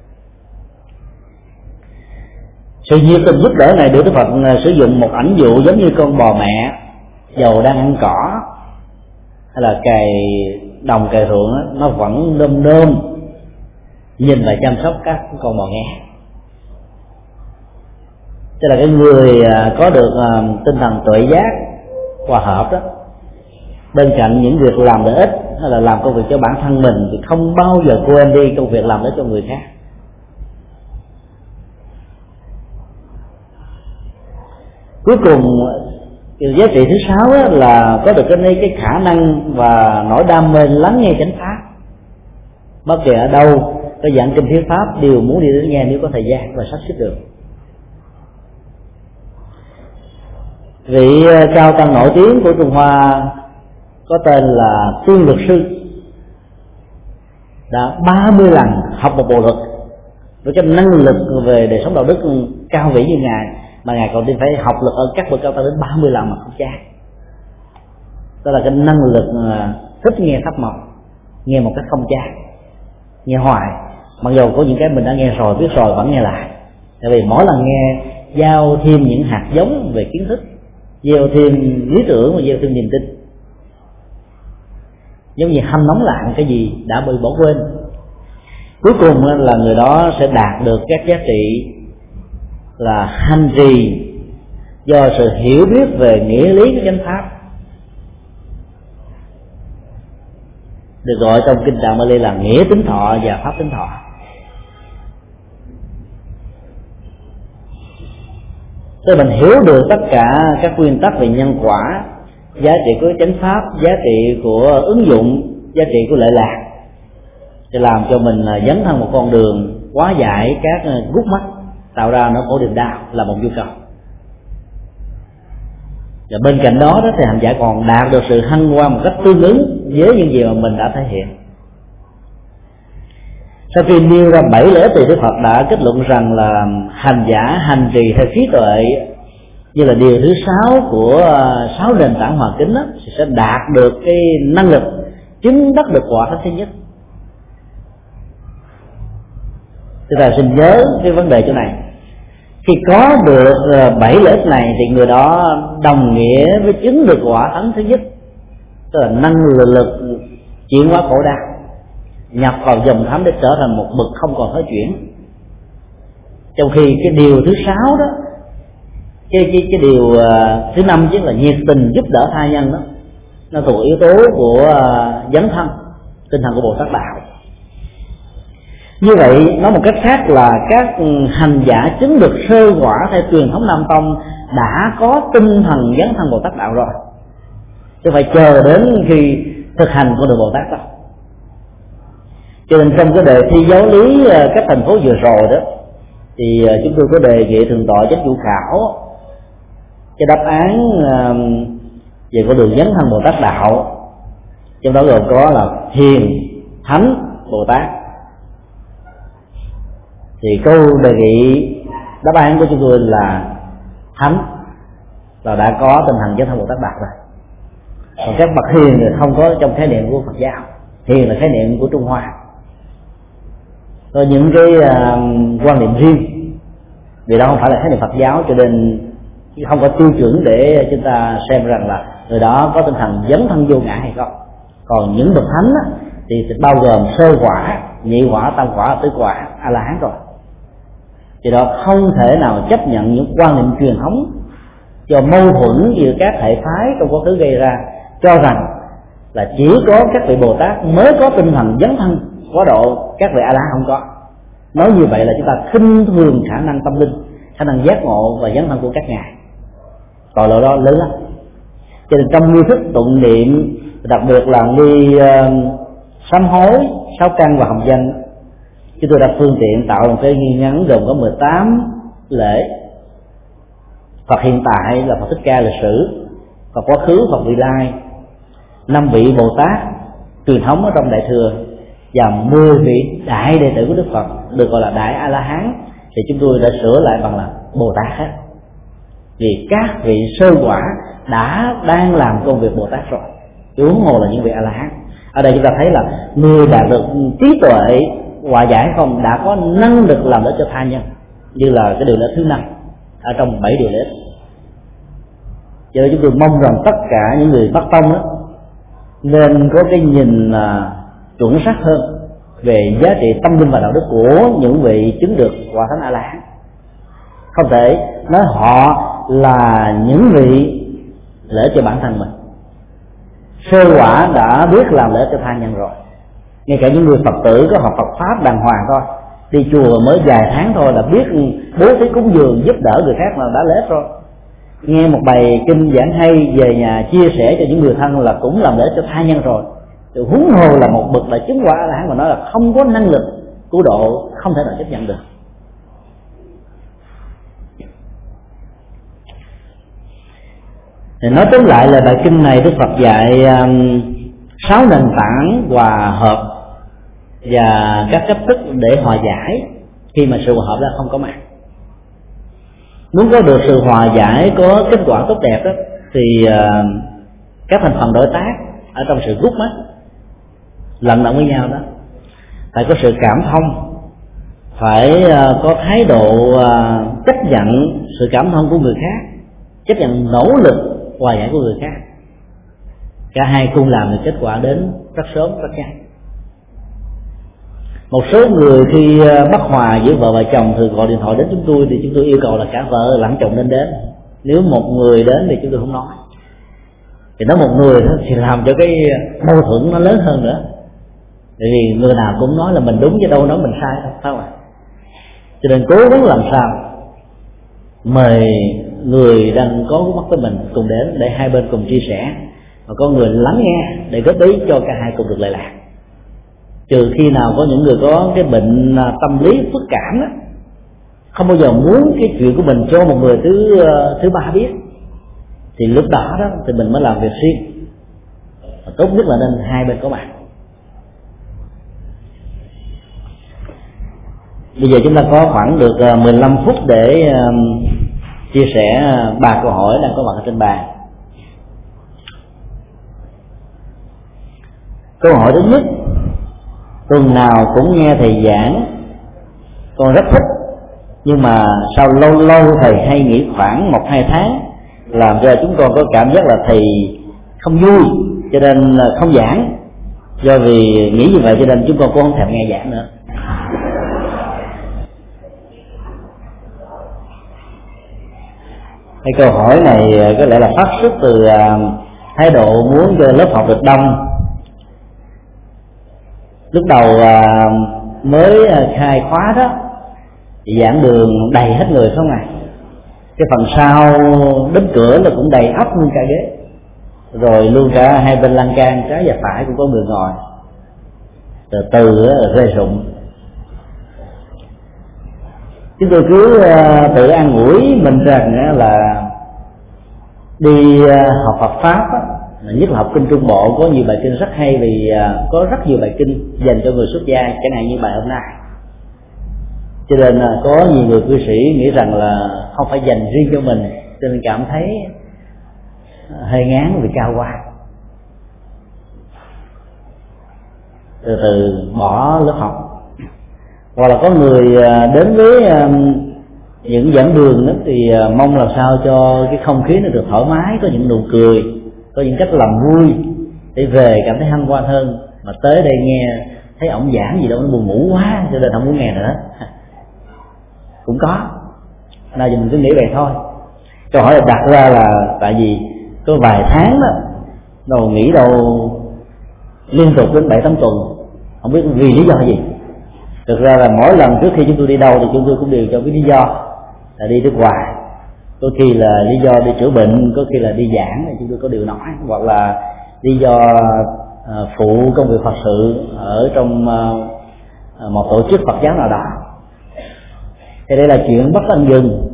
Sự nhiệt tình giúp đỡ này được Đức Phật sử dụng một ảnh dụ giống như con bò mẹ dầu đang ăn cỏ hay là cày đồng cày ruộng đó, nó vẫn đom đom nhìn và chăm sóc các con bò nghe. Tức là cái người có được tinh thần tuệ giác hòa hợp đó, bên cạnh những việc làm lợi ích hay là làm công việc cho bản thân mình, thì không bao giờ quên đi công việc làm lợi cho người khác. Cuối cùng giá trị thứ 6 là có được cái khả năng và nỗi đam mê lắng nghe chánh pháp. Bất kể ở đâu có giảng kinh thuyết pháp đều muốn đi đến nghe nếu có thời gian và sắp xếp được. Vị cao tăng nổi tiếng của Trung Hoa có tên là Tuyên Luật Sư đã 30 lần học một bộ luật với cái năng lực về đời sống đạo đức cao vĩ như ngài, mà ngài còn phải học luật ở các bậc cao tăng đến 30 lần mà không chán. Đó là cái năng lực thích nghe pháp màu, nghe một cách không chán, nghe hoài, mặc dù có những cái mình đã nghe rồi, biết rồi vẫn nghe lại. Tại vì mỗi lần nghe giao thêm những hạt giống về kiến thức, gieo thêm lý tưởng và gieo thêm niềm tin, giống như hâm nóng lại cái gì đã bị bỏ quên. Cuối cùng là người đó sẽ đạt được các giá trị là hành trì do sự hiểu biết về nghĩa lý của chánh pháp, được gọi trong kinh Tạng Bali là nghĩa tính thọ và pháp tính thọ. Tức mình hiểu được tất cả các nguyên tắc về nhân quả, giá trị của chánh pháp, giá trị của ứng dụng, giá trị của lệ lạc, để làm cho mình dấn thân một con đường hóa giải các gút mắt tạo ra nỗi khổ niềm đau là một nhu cầu. Và bên cạnh đó thì hành giả còn đạt được sự hân hoan một cách tương ứng với những gì mà mình đã thể hiện. Sau khi nêu ra 7 lợi ích thì Đức Phật đã kết luận rằng là hành giả hành trì theo trí tuệ như là điều thứ 6 của 6 nền tảng hoàn kính đó, sẽ đạt được cái năng lực chứng đắc được quả thánh thứ nhất. Chúng ta xin nhớ cái vấn đề chỗ này. Khi có được 7 lợi ích này thì người đó đồng nghĩa với chứng được quả thánh thứ nhất, tức là năng lực chuyển hóa khổ đau, nhập vào dòng thánh để trở thành một bậc không còn nói chuyển. Trong khi cái điều thứ 6 đó, cái điều thứ 5 chính là nhiệt tình giúp đỡ tha nhân đó, nó thuộc yếu tố của dấn thân, tinh thần của Bồ Tát đạo. Như vậy nói một cách khác là các hành giả chứng được sơ quả theo truyền thống Nam Tông đã có tinh thần dấn thân Bồ Tát đạo rồi, chứ phải chờ đến khi thực hành con đường Bồ Tát đâu. Cho nên trong cái đề thi giáo lý các thành phố vừa rồi đó, thì chúng tôi có đề nghị thượng tọa chánh chủ khảo cái đáp án về con đường dấn thân Bồ Tát đạo, trong đó gồm có là thiền, thánh, Bồ Tát. Thì câu đề nghị đáp án của chúng tôi là thánh, là đã có tinh thần dấn thân Bồ Tát đạo rồi. Còn các bậc hiền thì không có trong khái niệm của Phật giáo, hiền là khái niệm của Trung Hoa, có những cái quan niệm riêng. Vì đó không phải là khái niệm Phật giáo, cho nên không có tiêu chuẩn để chúng ta xem rằng là người đó có tinh thần dấn thân vô ngã hay không. Còn những bậc thánh á, thì bao gồm sơ quả, nhị quả, tam quả, tứ quả, A La Hán rồi. Vì đó không thể nào chấp nhận những quan niệm truyền thống do mâu thuẫn giữa các hệ phái trong quá khứ gây ra, cho rằng là chỉ có các vị Bồ Tát mới có tinh thần dấn thân quá độ, các vị A La Hán không có. Nói như vậy là chúng ta khinh thường khả năng tâm linh, khả năng giác ngộ và dấn thân của các ngài. Tội lỗi đó lớn lắm. Cho nên trong nghi thức tụng niệm, đặc biệt là nghi sám hối, sáu căn và hồng danh, chúng tôi đã phương tiện tạo một cái nghi ngắn gồm có 18 lễ. Phật hiện tại là Phật Thích Ca lịch sử, Phật quá khứ, Phật vị lai, 5 vị Bồ Tát truyền thống ở trong Đại Thừa, và 10 vị đại đệ tử của Đức Phật được gọi là Đại A La Hán, thì chúng tôi đã sửa lại bằng là Bồ Tát hết. Vì các vị sơ quả đang làm công việc Bồ Tát rồi, huống hồ là những vị A La Hán. Ở đây chúng ta thấy là người đạt được trí tuệ hòa giải không đã có năng lực làm lợi cho tha nhân, như là cái điều lễ thứ 5 ở trong 7 điều lễ. Cho nên chúng tôi mong rằng tất cả những người Bắc Tông đó nên có cái nhìn chuẩn xác hơn về giá trị tâm linh và đạo đức của những vị chứng được quả thánh A La Hán. Không thể nói họ là những vị lễ cho bản thân mình. Sơ quả đã biết làm lễ cho tha nhân rồi. Ngay cả những người Phật tử có học Phật pháp đàng hoàng thôi, đi chùa mới vài tháng thôi là biết bố thí cúng dường giúp đỡ người khác là đã lễ rồi. Nghe một bài kinh giảng hay về nhà chia sẻ cho những người thân là cũng làm lễ cho tha nhân rồi. Từ huống hồ là một bậc là chứng quả A La Hán mà nói là không có năng lực cứu độ, không thể nào chấp nhận được. Thì nói tóm lại là bài kinh này Đức Phật dạy 6 nền tảng hòa hợp và các cách thức để hòa giải khi mà sự hòa hợp đó không có mặt. Muốn có được sự hòa giải có kết quả tốt đẹp đó, thì các thành phần đối tác ở trong sự gút mắt lận đận với nhau đó phải có sự cảm thông, phải có thái độ chấp nhận sự cảm thông của người khác, chấp nhận nỗ lực hòa giải của người khác. Cả hai cùng làm thì kết quả đến rất sớm rất nhanh. Một số người khi bất hòa giữa vợ và chồng thường gọi điện thoại đến chúng tôi, thì chúng tôi yêu cầu là cả vợ lẫn chồng nên đến. Nếu một người đến thì chúng tôi không nói, thì nói một người thì làm cho cái mâu thuẫn nó lớn hơn nữa. Bởi vì người nào cũng nói là mình đúng chứ đâu nói mình sai đâu, phải không ạ? Cho nên cố gắng làm sao mời người đang có vướng mắc với mình cùng đến để hai bên cùng chia sẻ, và có người lắng nghe để góp ý cho cả hai cùng được lệ lạc. Trừ khi nào có những người có cái bệnh tâm lý phức cảm đó, không bao giờ muốn cái chuyện của mình cho một người thứ ba biết, thì lúc đó thì mình mới làm việc riêng. Và tốt nhất là nên hai bên có mặt. Bây giờ chúng ta có khoảng được 15 phút để chia sẻ 3 câu hỏi đang có mặt ở trên bàn. Câu hỏi thứ nhất: tuần nào cũng nghe thầy giảng, con rất thích, nhưng mà sau lâu lâu thầy hay nghỉ khoảng 1-2 tháng, làm cho chúng con có cảm giác là thầy không vui, cho nên không giảng. Do vì nghĩ như vậy cho nên chúng con cũng không thèm nghe giảng nữa. Cái câu hỏi này có lẽ là phát xuất từ thái độ muốn cho lớp học được đông. Lúc đầu mới khai khóa đó thì giảng đường đầy hết người không à. Cái phần sau đến cửa là cũng đầy ắp luôn cả ghế, rồi luôn cả hai bên lan can trái và phải cũng có người ngồi. Từ từ rơi rụng. Chúng tôi cứ tự an ủi mình rằng là đi học Phật pháp á, nhất là học kinh Trung Bộ, có nhiều bài kinh rất hay, vì có rất nhiều bài kinh dành cho người xuất gia, chẳng hạn như bài hôm nay. Cho nên có nhiều người cư sĩ nghĩ rằng là không phải dành riêng cho mình, cho nên cảm thấy hơi ngán vì cao quá, từ từ bỏ lớp học. Hoặc là có người đến với những giảng đường đó thì mong làm sao cho cái không khí nó được thoải mái, có những nụ cười, có những cách làm vui để về cảm thấy hân hoan hơn. Mà tới đây nghe thấy ổng giảng gì đâu nó buồn ngủ quá cho nên không muốn nghe nữa. Cũng có, nào giờ mình cứ nghĩ vậy thôi. Câu hỏi là đặt ra là tại vì có vài tháng đó đâu nghỉ đâu liên tục đến 7-8 tuần, không biết vì lý do gì. Thực ra là mỗi lần trước khi chúng tôi đi đâu thì chúng tôi cũng đều cho cái lý do là đi nước ngoài, có khi là lý do đi chữa bệnh, có khi là đi giảng thì chúng tôi có điều nói, hoặc là lý do phụ công việc Phật sự ở trong một tổ chức Phật giáo nào đó. Thì đây là chuyện bất anh dừng,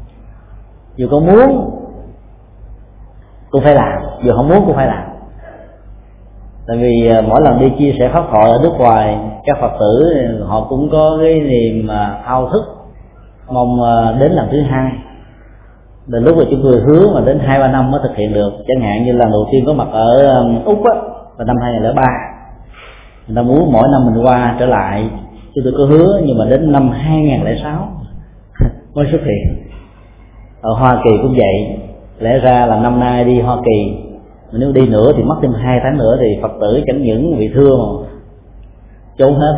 dù có muốn cũng phải làm, dù không muốn cũng phải làm. Tại vì mỗi lần đi chia sẻ pháp thoại ở nước ngoài, các Phật tử họ cũng có cái niềm thao thức mong đến lần thứ hai. Đến lúc mà chúng tôi hứa mà đến 2-3 năm mới thực hiện được. Chẳng hạn như lần đầu tiên có mặt ở Úc á, vào năm 2003, người ta muốn mỗi năm mình qua trở lại. Chúng tôi có hứa, nhưng mà đến năm 2006 mới xuất hiện. Ở Hoa Kỳ cũng vậy, lẽ ra là năm nay đi Hoa Kỳ, mà nếu đi nữa thì mất thêm 2 tháng nữa thì Phật tử chẳng những bị thương mà trốn hết.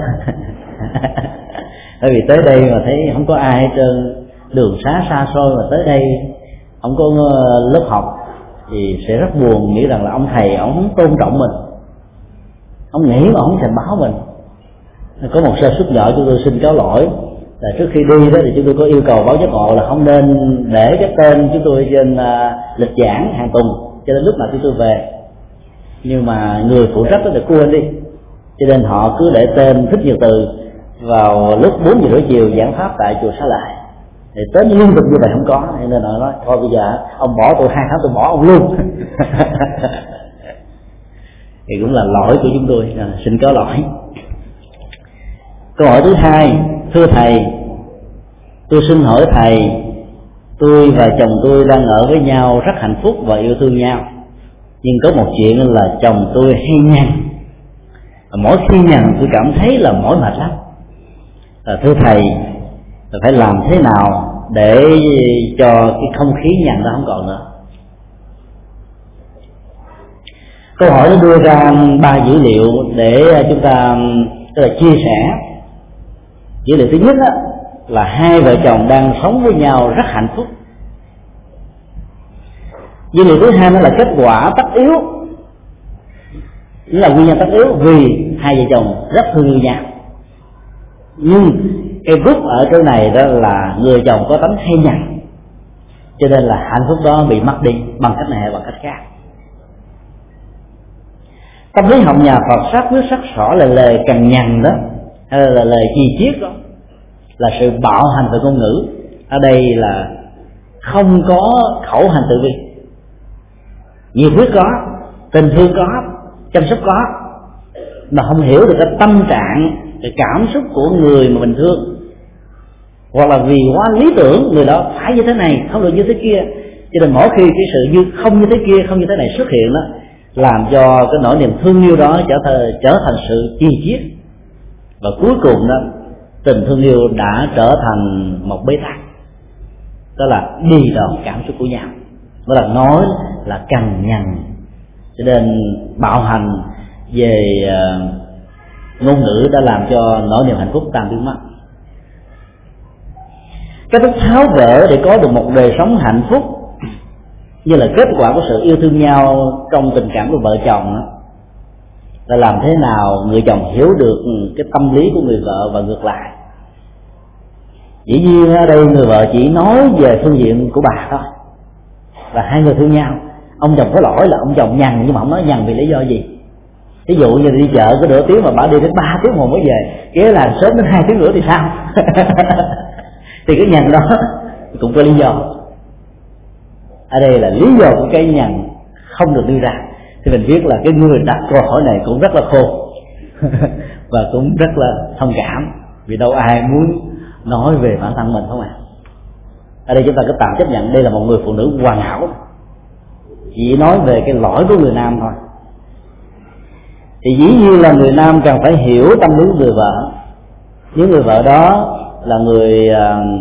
Bởi vì tới đây mà thấy không có ai hết trơn, đường xá xa xôi mà tới đây không có lớp học thì sẽ rất buồn, nghĩ rằng là ông thầy ông không tôn trọng mình, ông nghĩ mà không thèm báo mình. Có một sơ suất nhỏ chúng tôi xin cáo lỗi là trước khi đi đó thì chúng tôi có yêu cầu báo giác ngộ là không nên để cái tên chúng tôi trên lịch giảng hàng tuần cho đến lúc nào chúng tôi về. Nhưng mà người phụ trách đó được quên đi, cho nên họ cứ để tên Thích Nhật Từ vào lúc 4 giờ rưỡi chiều giảng pháp tại chùa Xá Lợi. Thì tới liên tục như vậy không có, nên họ nói thôi bây giờ ông bỏ tôi 2 tháng tôi bỏ ông luôn. Thì cũng là lỗi của chúng tôi, xin có lỗi. Câu hỏi thứ hai: thưa thầy, tôi xin hỏi thầy, tôi và chồng tôi đang ở với nhau rất hạnh phúc và yêu thương nhau, nhưng có một chuyện là chồng tôi hay nhăn, mỗi khi nhăn tôi cảm thấy là mỏi mệt lắm. Thưa thầy, phải làm thế nào để cho cái không khí nhăn đó không còn nữa? Câu hỏi nó đưa ra 3 dữ liệu để chúng ta chia sẻ. Dữ liệu thứ nhất đó, là hai vợ chồng đang sống với nhau rất hạnh phúc. Dữ liệu thứ hai đó là kết quả tất yếu, nghĩa là nguyên nhân tất yếu vì hai vợ chồng rất thương yêu nhau. Nhưng cái gút ở chỗ này đó là người chồng có tánh hay nhằn, cho nên là hạnh phúc đó bị mất đi bằng cách này hay bằng cách khác. Tâm lý học nhà Phật xác quyết rất rõ là lời cằn nhằn đó, hay là lời chi chiết đó, là sự bạo hành về ngôn ngữ. Ở đây là không có khẩu hành tự vi, nhiệt huyết có, tình thương có, chăm sóc có, mà không hiểu được cái tâm trạng, cái cảm xúc của người mà mình thương, hoặc là vì quá lý tưởng người đó phải như thế này, không được như thế kia, cho nên mỗi khi cái sự như không như thế kia, không như thế này xuất hiện đó, làm cho cái nỗi niềm thương yêu đó trở thành sự chi chiết, và cuối cùng đó tình thương yêu đã trở thành một bế tắc, đó là đi đòn cảm xúc của nhau, đó là nói là cằn nhằn, cho nên bạo hành về ngôn ngữ đã làm cho nỗi niềm hạnh phúc tan biến mất. Cái thức tháo gỡ để có được một đời sống hạnh phúc như là kết quả của sự yêu thương nhau trong tình cảm của vợ chồng đó, là làm thế nào người chồng hiểu được cái tâm lý của người vợ và ngược lại. Dĩ nhiên ở đây người vợ chỉ nói về phương diện của bà thôi, và hai người thương nhau. Ông chồng có lỗi là ông chồng nhằn, nhưng mà không nói nhằn vì lý do gì. Ví dụ như đi chợ có nửa tiếng mà bà đi đến 3 tiếng hồ mới về, kế làm sớm đến 2 tiếng nữa thì sao? Thì cái nhằn đó cũng có lý do. Ở đây là lý do của cái nhằn không được đưa ra, thì mình biết là cái người đặt câu hỏi này cũng rất là khôn và cũng rất là thông cảm, vì đâu ai muốn nói về bản thân mình, không ạ? Ở đây chúng ta cứ tạm chấp nhận đây là một người phụ nữ hoàn hảo, chỉ nói về cái lỗi của người nam thôi. Thì dĩ nhiên là người nam cần phải hiểu tâm lý của người vợ. Những người vợ đó là người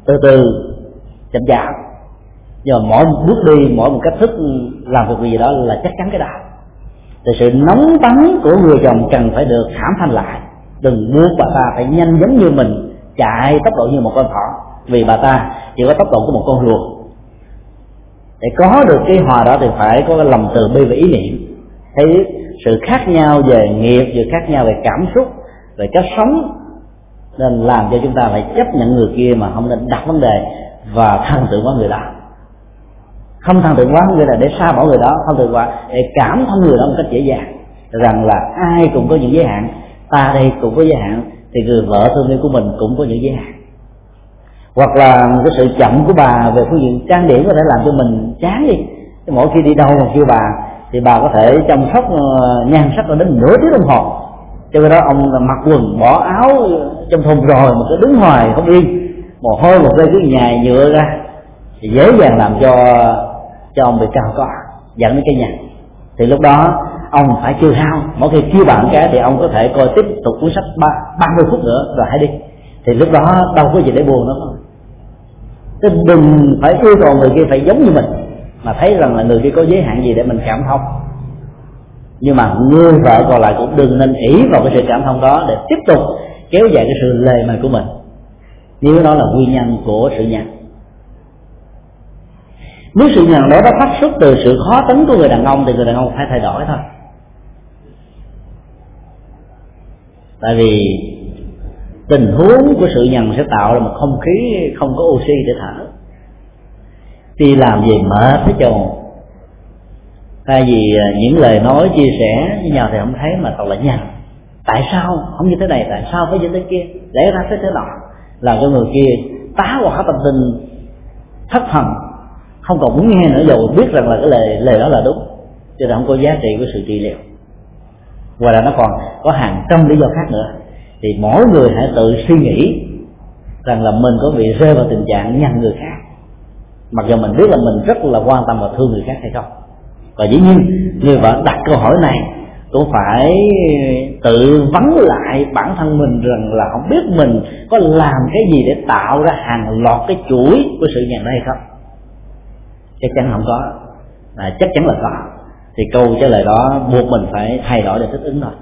từ từ, chậm chạp, nhưng mà mỗi một bước đi, mỗi một cách thức làm việc gì đó là chắc chắn cái đó. Thì sự nóng bắn của người chồng cần phải được khảm thanh lại, đừng buộc bà ta phải nhanh giống như mình, chạy tốc độ như một con thỏ, vì bà ta chỉ có tốc độ của một con rùa. Để có được cái hòa đó thì phải có cái lòng từ bi và ý niệm, thấy sự khác nhau về nghiệp, sự khác nhau về cảm xúc, về cách sống, nên làm cho chúng ta phải chấp nhận người kia mà không nên đặt vấn đề và thần tượng hóa người đó. Không thần tượng hóa người là để xa bỏ người đó, không thần hóa để cảm thông người đó một cách dễ dàng, rằng là ai cũng có những giới hạn, ta đây cũng có giới hạn, thì người vợ thương yêu của mình cũng có những giới hạn. Hoặc là cái sự chậm của bà về phương diện trang điểm có thể làm cho mình chán đi. Mỗi khi đi đâu mà kêu bà thì bà có thể chăm sóc nhan sắc đến nửa tiếng đồng hồ, cho nên đó ông mặc quần bỏ áo trong thùng rồi mà cứ đứng hoài không yên, mồ hôi một giây cứ nhài nhựa ra, thì dễ dàng làm cho ông bị cao có, dẫn đến cái nhà. Thì lúc đó ông phải kêu hao, mỗi khi kêu bạn cái thì ông có thể coi tiếp tục cuốn sách 30 phút nữa rồi hãy đi. Thì lúc đó đâu có gì để buồn nữa. Chứ đừng phải yêu cầu người kia phải giống như mình, mà thấy rằng là người kia có giới hạn gì để mình cảm thông. Nhưng mà người vợ còn lại cũng đừng nên ỷ vào cái sự cảm thông đó để tiếp tục kéo dài cái sự lề mề của mình, nếu đó là nguyên nhân của sự nhằn. Nếu sự nhằn đó phát xuất từ sự khó tính của người đàn ông thì người đàn ông phải thay đổi thôi. Tại vì tình huống của sự nhằn sẽ tạo ra một không khí không có oxy để thở, đi làm gì mệt thấy chồng. Thay vì những lời nói chia sẻ với nhau thì không thấy mà toàn là nhằn. Tại sao không như thế này, tại sao phải như thế kia, lẽ ra thế nọ, làm cho người kia tá qua tâm tình thất thần, không còn muốn nghe nữa, dù biết rằng là cái lời đó là đúng, cho nên không có giá trị của sự trị liệu. Ngoài ra nó còn có hàng trăm lý do khác nữa. Thì mỗi người hãy tự suy nghĩ rằng là mình có bị rơi vào tình trạng nhằn người khác, mặc dù mình biết là mình rất là quan tâm và thương người khác hay không. Và dĩ nhiên người vợ đặt câu hỏi này cũng phải tự vấn lại bản thân mình, rằng là không biết mình có làm cái gì để tạo ra hàng loạt cái chuỗi của sự nhằn đó hay không. Chắc chắn không có, chắc chắn là có. Thì câu trả lời đó buộc mình phải thay đổi để thích ứng thôi.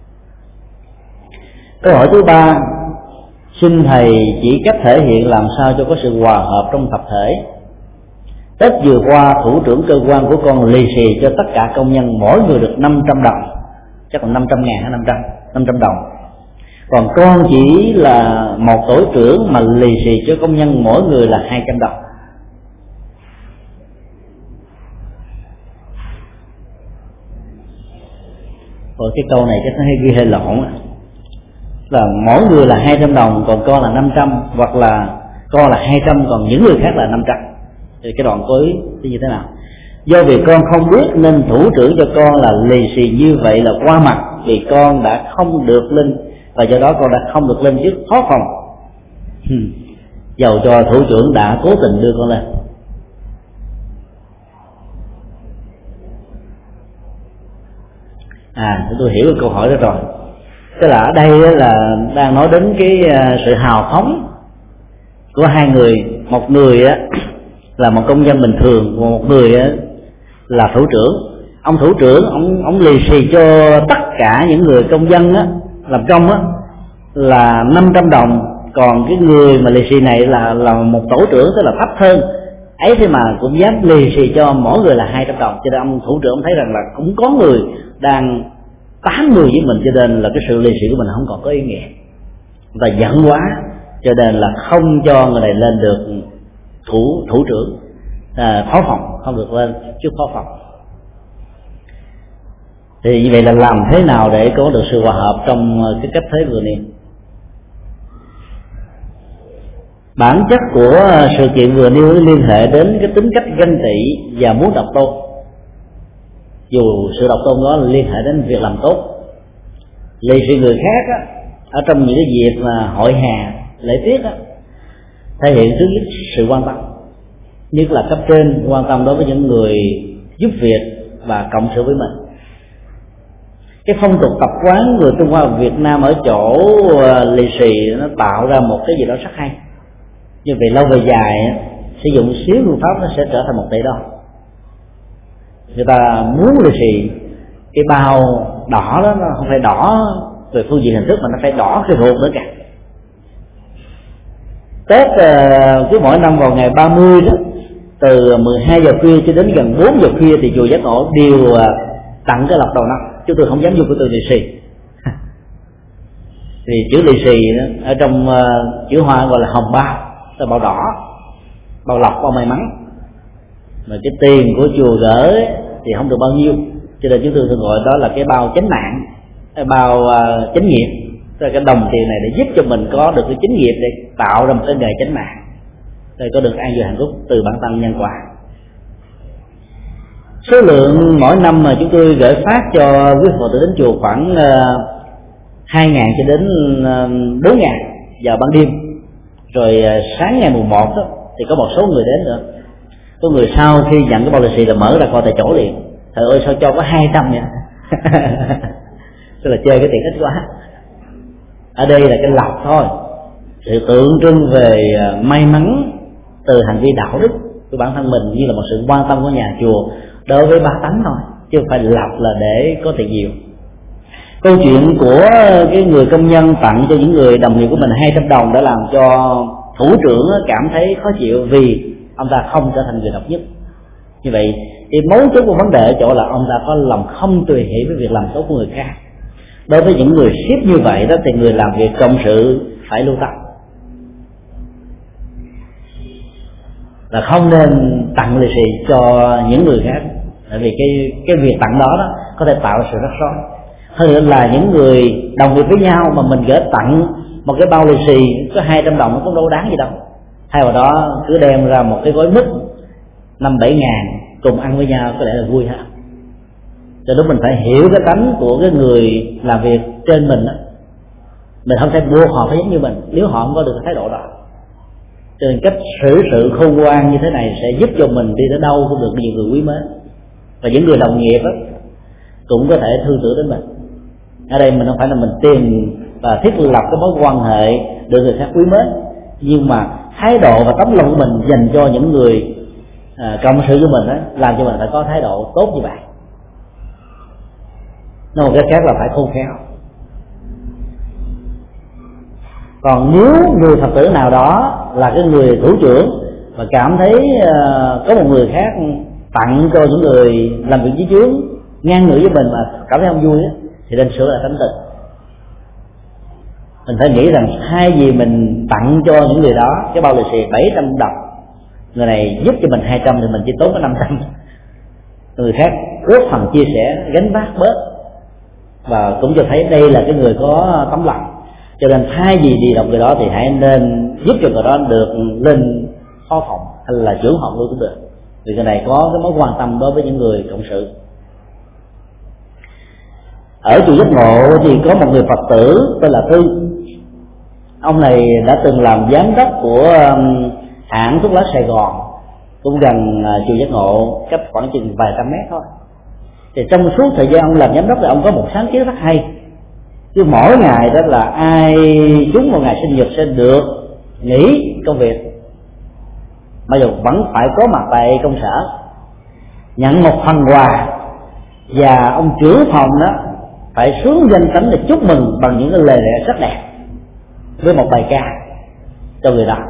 Câu hỏi thứ ba, xin thầy chỉ cách thể hiện làm sao cho có sự hòa hợp trong tập thể. Tết vừa qua, thủ trưởng cơ quan của con lì xì cho tất cả công nhân mỗi người được 500 đồng, chắc là 500.000 hay 500 đồng. Còn con chỉ là một tổ trưởng mà lì xì cho công nhân mỗi người là 200 đồng. Rồi cái câu này chắc nó ghi hơi lộn, là mỗi người là 200 đồng còn con là 500, hoặc là con là 200 còn những người khác là 500. Thì cái đoạn cuối thì như thế nào? Do vì con không biết nên thủ trưởng cho con là lì xì như vậy là qua mặt, vì con đã không được lên, và do đó con đã không được lên trước phó phòng, dầu cho thủ trưởng đã cố tình đưa con lên. Thì tôi hiểu được câu hỏi đó rồi. Tức là ở đây là đang nói đến cái sự hào phóng của hai người. Một người là một công dân bình thường, và một người là thủ trưởng. Ông thủ trưởng ông lì xì cho tất cả những người công dân làm công là 500 đồng, còn cái người mà lì xì này là một tổ trưởng, tức là thấp hơn ấy, thế mà cũng dám lì xì cho mỗi người là 200 đồng. Cho nên ông thủ trưởng ông thấy rằng là cũng có người đang tán người với mình, cho nên là cái sự lì xì của mình không còn có ý nghĩa, và giận quá cho nên là không cho người này lên được thủ trưởng, phó phòng không được lên trước phó phòng. Thì như vậy là làm thế nào để có được sự hòa hợp trong cái cách thế vừa nêu? Bản chất của sự kiện vừa nêu liên hệ đến cái tính cách ganh tị và muốn độc tôn, dù sự độc tôn đó là liên hệ đến việc làm tốt. Lì xì người khác ở trong những cái dịp mà hội hè lễ tiết thể hiện thứ nhất sự quan tâm, nhất là cấp trên quan tâm đối với những người giúp việc và cộng sự với mình. Cái phong tục tập quán người Trung Hoa và Việt Nam ở chỗ lì xì nó tạo ra một cái gì đó rất hay. Nhưng vì lâu về dài sử dụng xíu phương pháp nó sẽ trở thành một tỷ đô. Người ta muốn lì xì cái bao đỏ đó, nó không phải đỏ về phương diện hình thức mà nó phải đỏ cái ruột nữa cả. Tết cứ mỗi năm vào ngày 30 đó, từ 12 giờ khuya cho đến gần 4 giờ khuya thì chùa Giác Ngộ đều tặng cái lọc đầu năm. Chúng tôi không dám dùng cái từ lì xì thì chữ lì xì đó, ở trong chữ Hoa gọi là hồng bao, là bao đỏ, bao lọc, bao may mắn. Mà cái tiền của chùa gỡ thì không được bao nhiêu, cho nên chúng tôi thường gọi đó là cái bao chánh mạng, cái bao chánh nghiệp. Tức là cái đồng tiền này để giúp cho mình có được cái chính nghiệp để tạo ra một cái nghề chánh mạng, để có được an vui hạnh phúc từ bản tăng nhân quả. Số lượng mỗi năm mà chúng tôi gửi phát cho quý Phật tử đến chùa khoảng 2.000 cho đến 4.000 vào ban đêm. Rồi sáng ngày mùng 1 đó, thì có một số người đến nữa. Có người sau khi nhận cái bao lì xì là mở ra coi tại chỗ liền. Trời ơi sao cho có 200 vậy? Tức là chơi cái tiền ít quá. Ở đây là cái lọc thôi, sự tượng trưng về may mắn từ hành vi đạo đức của bản thân mình, như là một sự quan tâm của nhà chùa đối với ba tánh thôi, chứ không phải lọc là để có tiền nhiều. Câu chuyện của cái người công nhân tặng cho những người đồng nghiệp của mình 200 đồng đã làm cho thủ trưởng cảm thấy khó chịu, vì ông ta không trở thành người độc nhất. Như vậy thì mấu chốt của vấn đề ở chỗ là ông ta có lòng không tùy hỷ với việc làm tốt của người khác. Đối với những người ship như vậy đó thì người làm việc cộng sự phải lưu tâm là không nên tặng lì xì cho những người khác, tại vì cái việc tặng đó có thể tạo sự rắc rối. Hơn nữa là những người đồng nghiệp với nhau mà mình gửi tặng một cái bao lì xì có 200 đồng nó cũng đâu đáng gì đâu. Hay vào đó cứ đem ra một cái gói mứt 5-7 ngàn cùng ăn với nhau có lẽ là vui ha. Cho nên mình phải hiểu cái tánh của cái người làm việc trên mình đó. Mình không thể buộc họ phải giống như mình nếu họ không có được cái thái độ đó. Cho nên cách xử sự khôn ngoan như thế này sẽ giúp cho mình đi tới đâu cũng được nhiều người quý mến. Và những người đồng nghiệp đó cũng có thể thương tưởng đến mình. Ở đây mình không phải là mình tìm và thiết lập cái mối quan hệ được người khác quý mến, nhưng mà thái độ và tấm lòng của mình dành cho những người cộng sự của mình đó, làm cho mình phải có thái độ tốt như vậy. Nói một cái khác là phải khôn khéo. Còn nếu người Phật tử nào đó là cái người thủ trưởng và cảm thấy có một người khác tặng cho những người làm việc dưới trướng ngang ngửa với mình mà cảm thấy không vui đó, thì nên sửa lại tánh tình. Mình phải nghĩ rằng thay vì mình tặng cho những người đó cái bao lì xì 700 đồng, người này giúp cho mình 200 thì mình chỉ tốn có 500. Người khác góp phần chia sẻ gánh vác bớt, và cũng cho thấy đây là cái người có tấm lòng. Cho nên thay vì đi động người đó thì hãy nên giúp cho người đó được lên phó phòng hay là trưởng phòng luôn cũng được, vì người này có cái mối quan tâm đối với những người cộng sự. Ở chùa Giác Ngộ thì có một người Phật tử tên là Tư. Ông này đã từng làm giám đốc của hãng thuốc lá Sài Gòn, cũng gần chùa Giác Ngộ, cách khoảng chừng vài trăm mét thôi. Thì trong suốt thời gian ông làm giám đốc thì ông có một sáng kiến rất hay. Cứ mỗi ngày đó là ai trúng một ngày sinh nhật sẽ được nghỉ công việc, mặc dù vẫn phải có mặt tại công sở, nhận một phần quà, và ông trưởng phòng đó phải xuống danh tánh để chúc mừng bằng những cái lời lẽ rất đẹp với một bài ca cho người đó.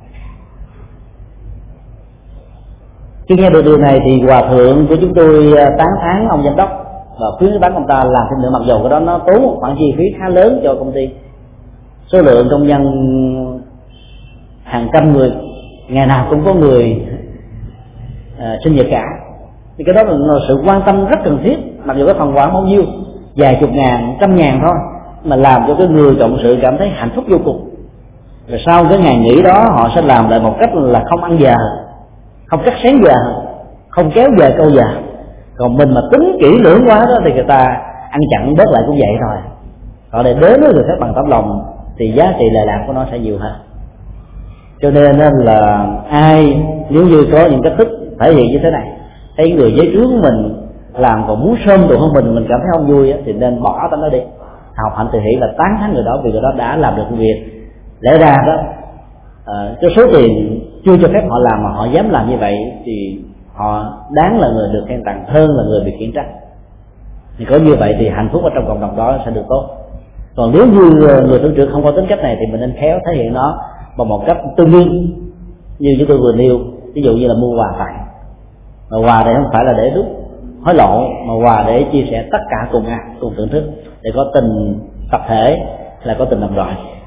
Khi nghe được điều này thì hòa thượng của chúng tôi tán thán ông giám đốc và khuyến tấn ông ta làm thêm nữa, mặc dù cái đó nó tốn một khoản chi phí khá lớn cho công ty, số lượng công nhân hàng trăm người, ngày nào cũng có người sinh nhật cả. Thì cái đó là sự quan tâm rất cần thiết, mặc dù cái phần quà bao nhiêu, vài chục ngàn, trăm ngàn thôi, mà làm cho cái người cộng sự cảm thấy hạnh phúc vô cùng. Rồi sau cái ngày nghỉ đó họ sẽ làm lại một cách là không ăn giờ, không cắt xén giờ, không kéo giờ câu giờ. Còn mình mà tính kỹ lưỡng quá đó thì người ta ăn chặn bớt lại cũng vậy thôi. Còn để đến với người khác bằng tấm lòng thì giá trị lệ lạc của nó sẽ nhiều hơn. Cho nên là ai nếu như có những cách thức thể hiện như thế này, thấy người dưới trướng mình làm còn muốn sơm tụ hơn mình cảm thấy không vui thì nên bỏ tấm đó đi, học hạnh từ hỷ và tán thán người đó, vì người đó đã làm được việc. Lẽ ra đó cái số tiền chưa cho phép họ làm mà họ dám làm như vậy thì họ đáng là người được khen tặng hơn là người bị khiển trách. Thì có như vậy thì hạnh phúc ở trong cộng đồng đó sẽ được tốt. Còn nếu như người tổ trưởng không có tính cách này thì mình nên khéo thể hiện nó bằng một cách tương đương như chúng tôi vừa nêu, ví dụ như là mua quà tặng. Mà quà đây không phải là để đút hối lộ, mà quà để chia sẻ tất cả cùng ăn, cùng thưởng thức, để có tình tập thể, là có tình đồng đội.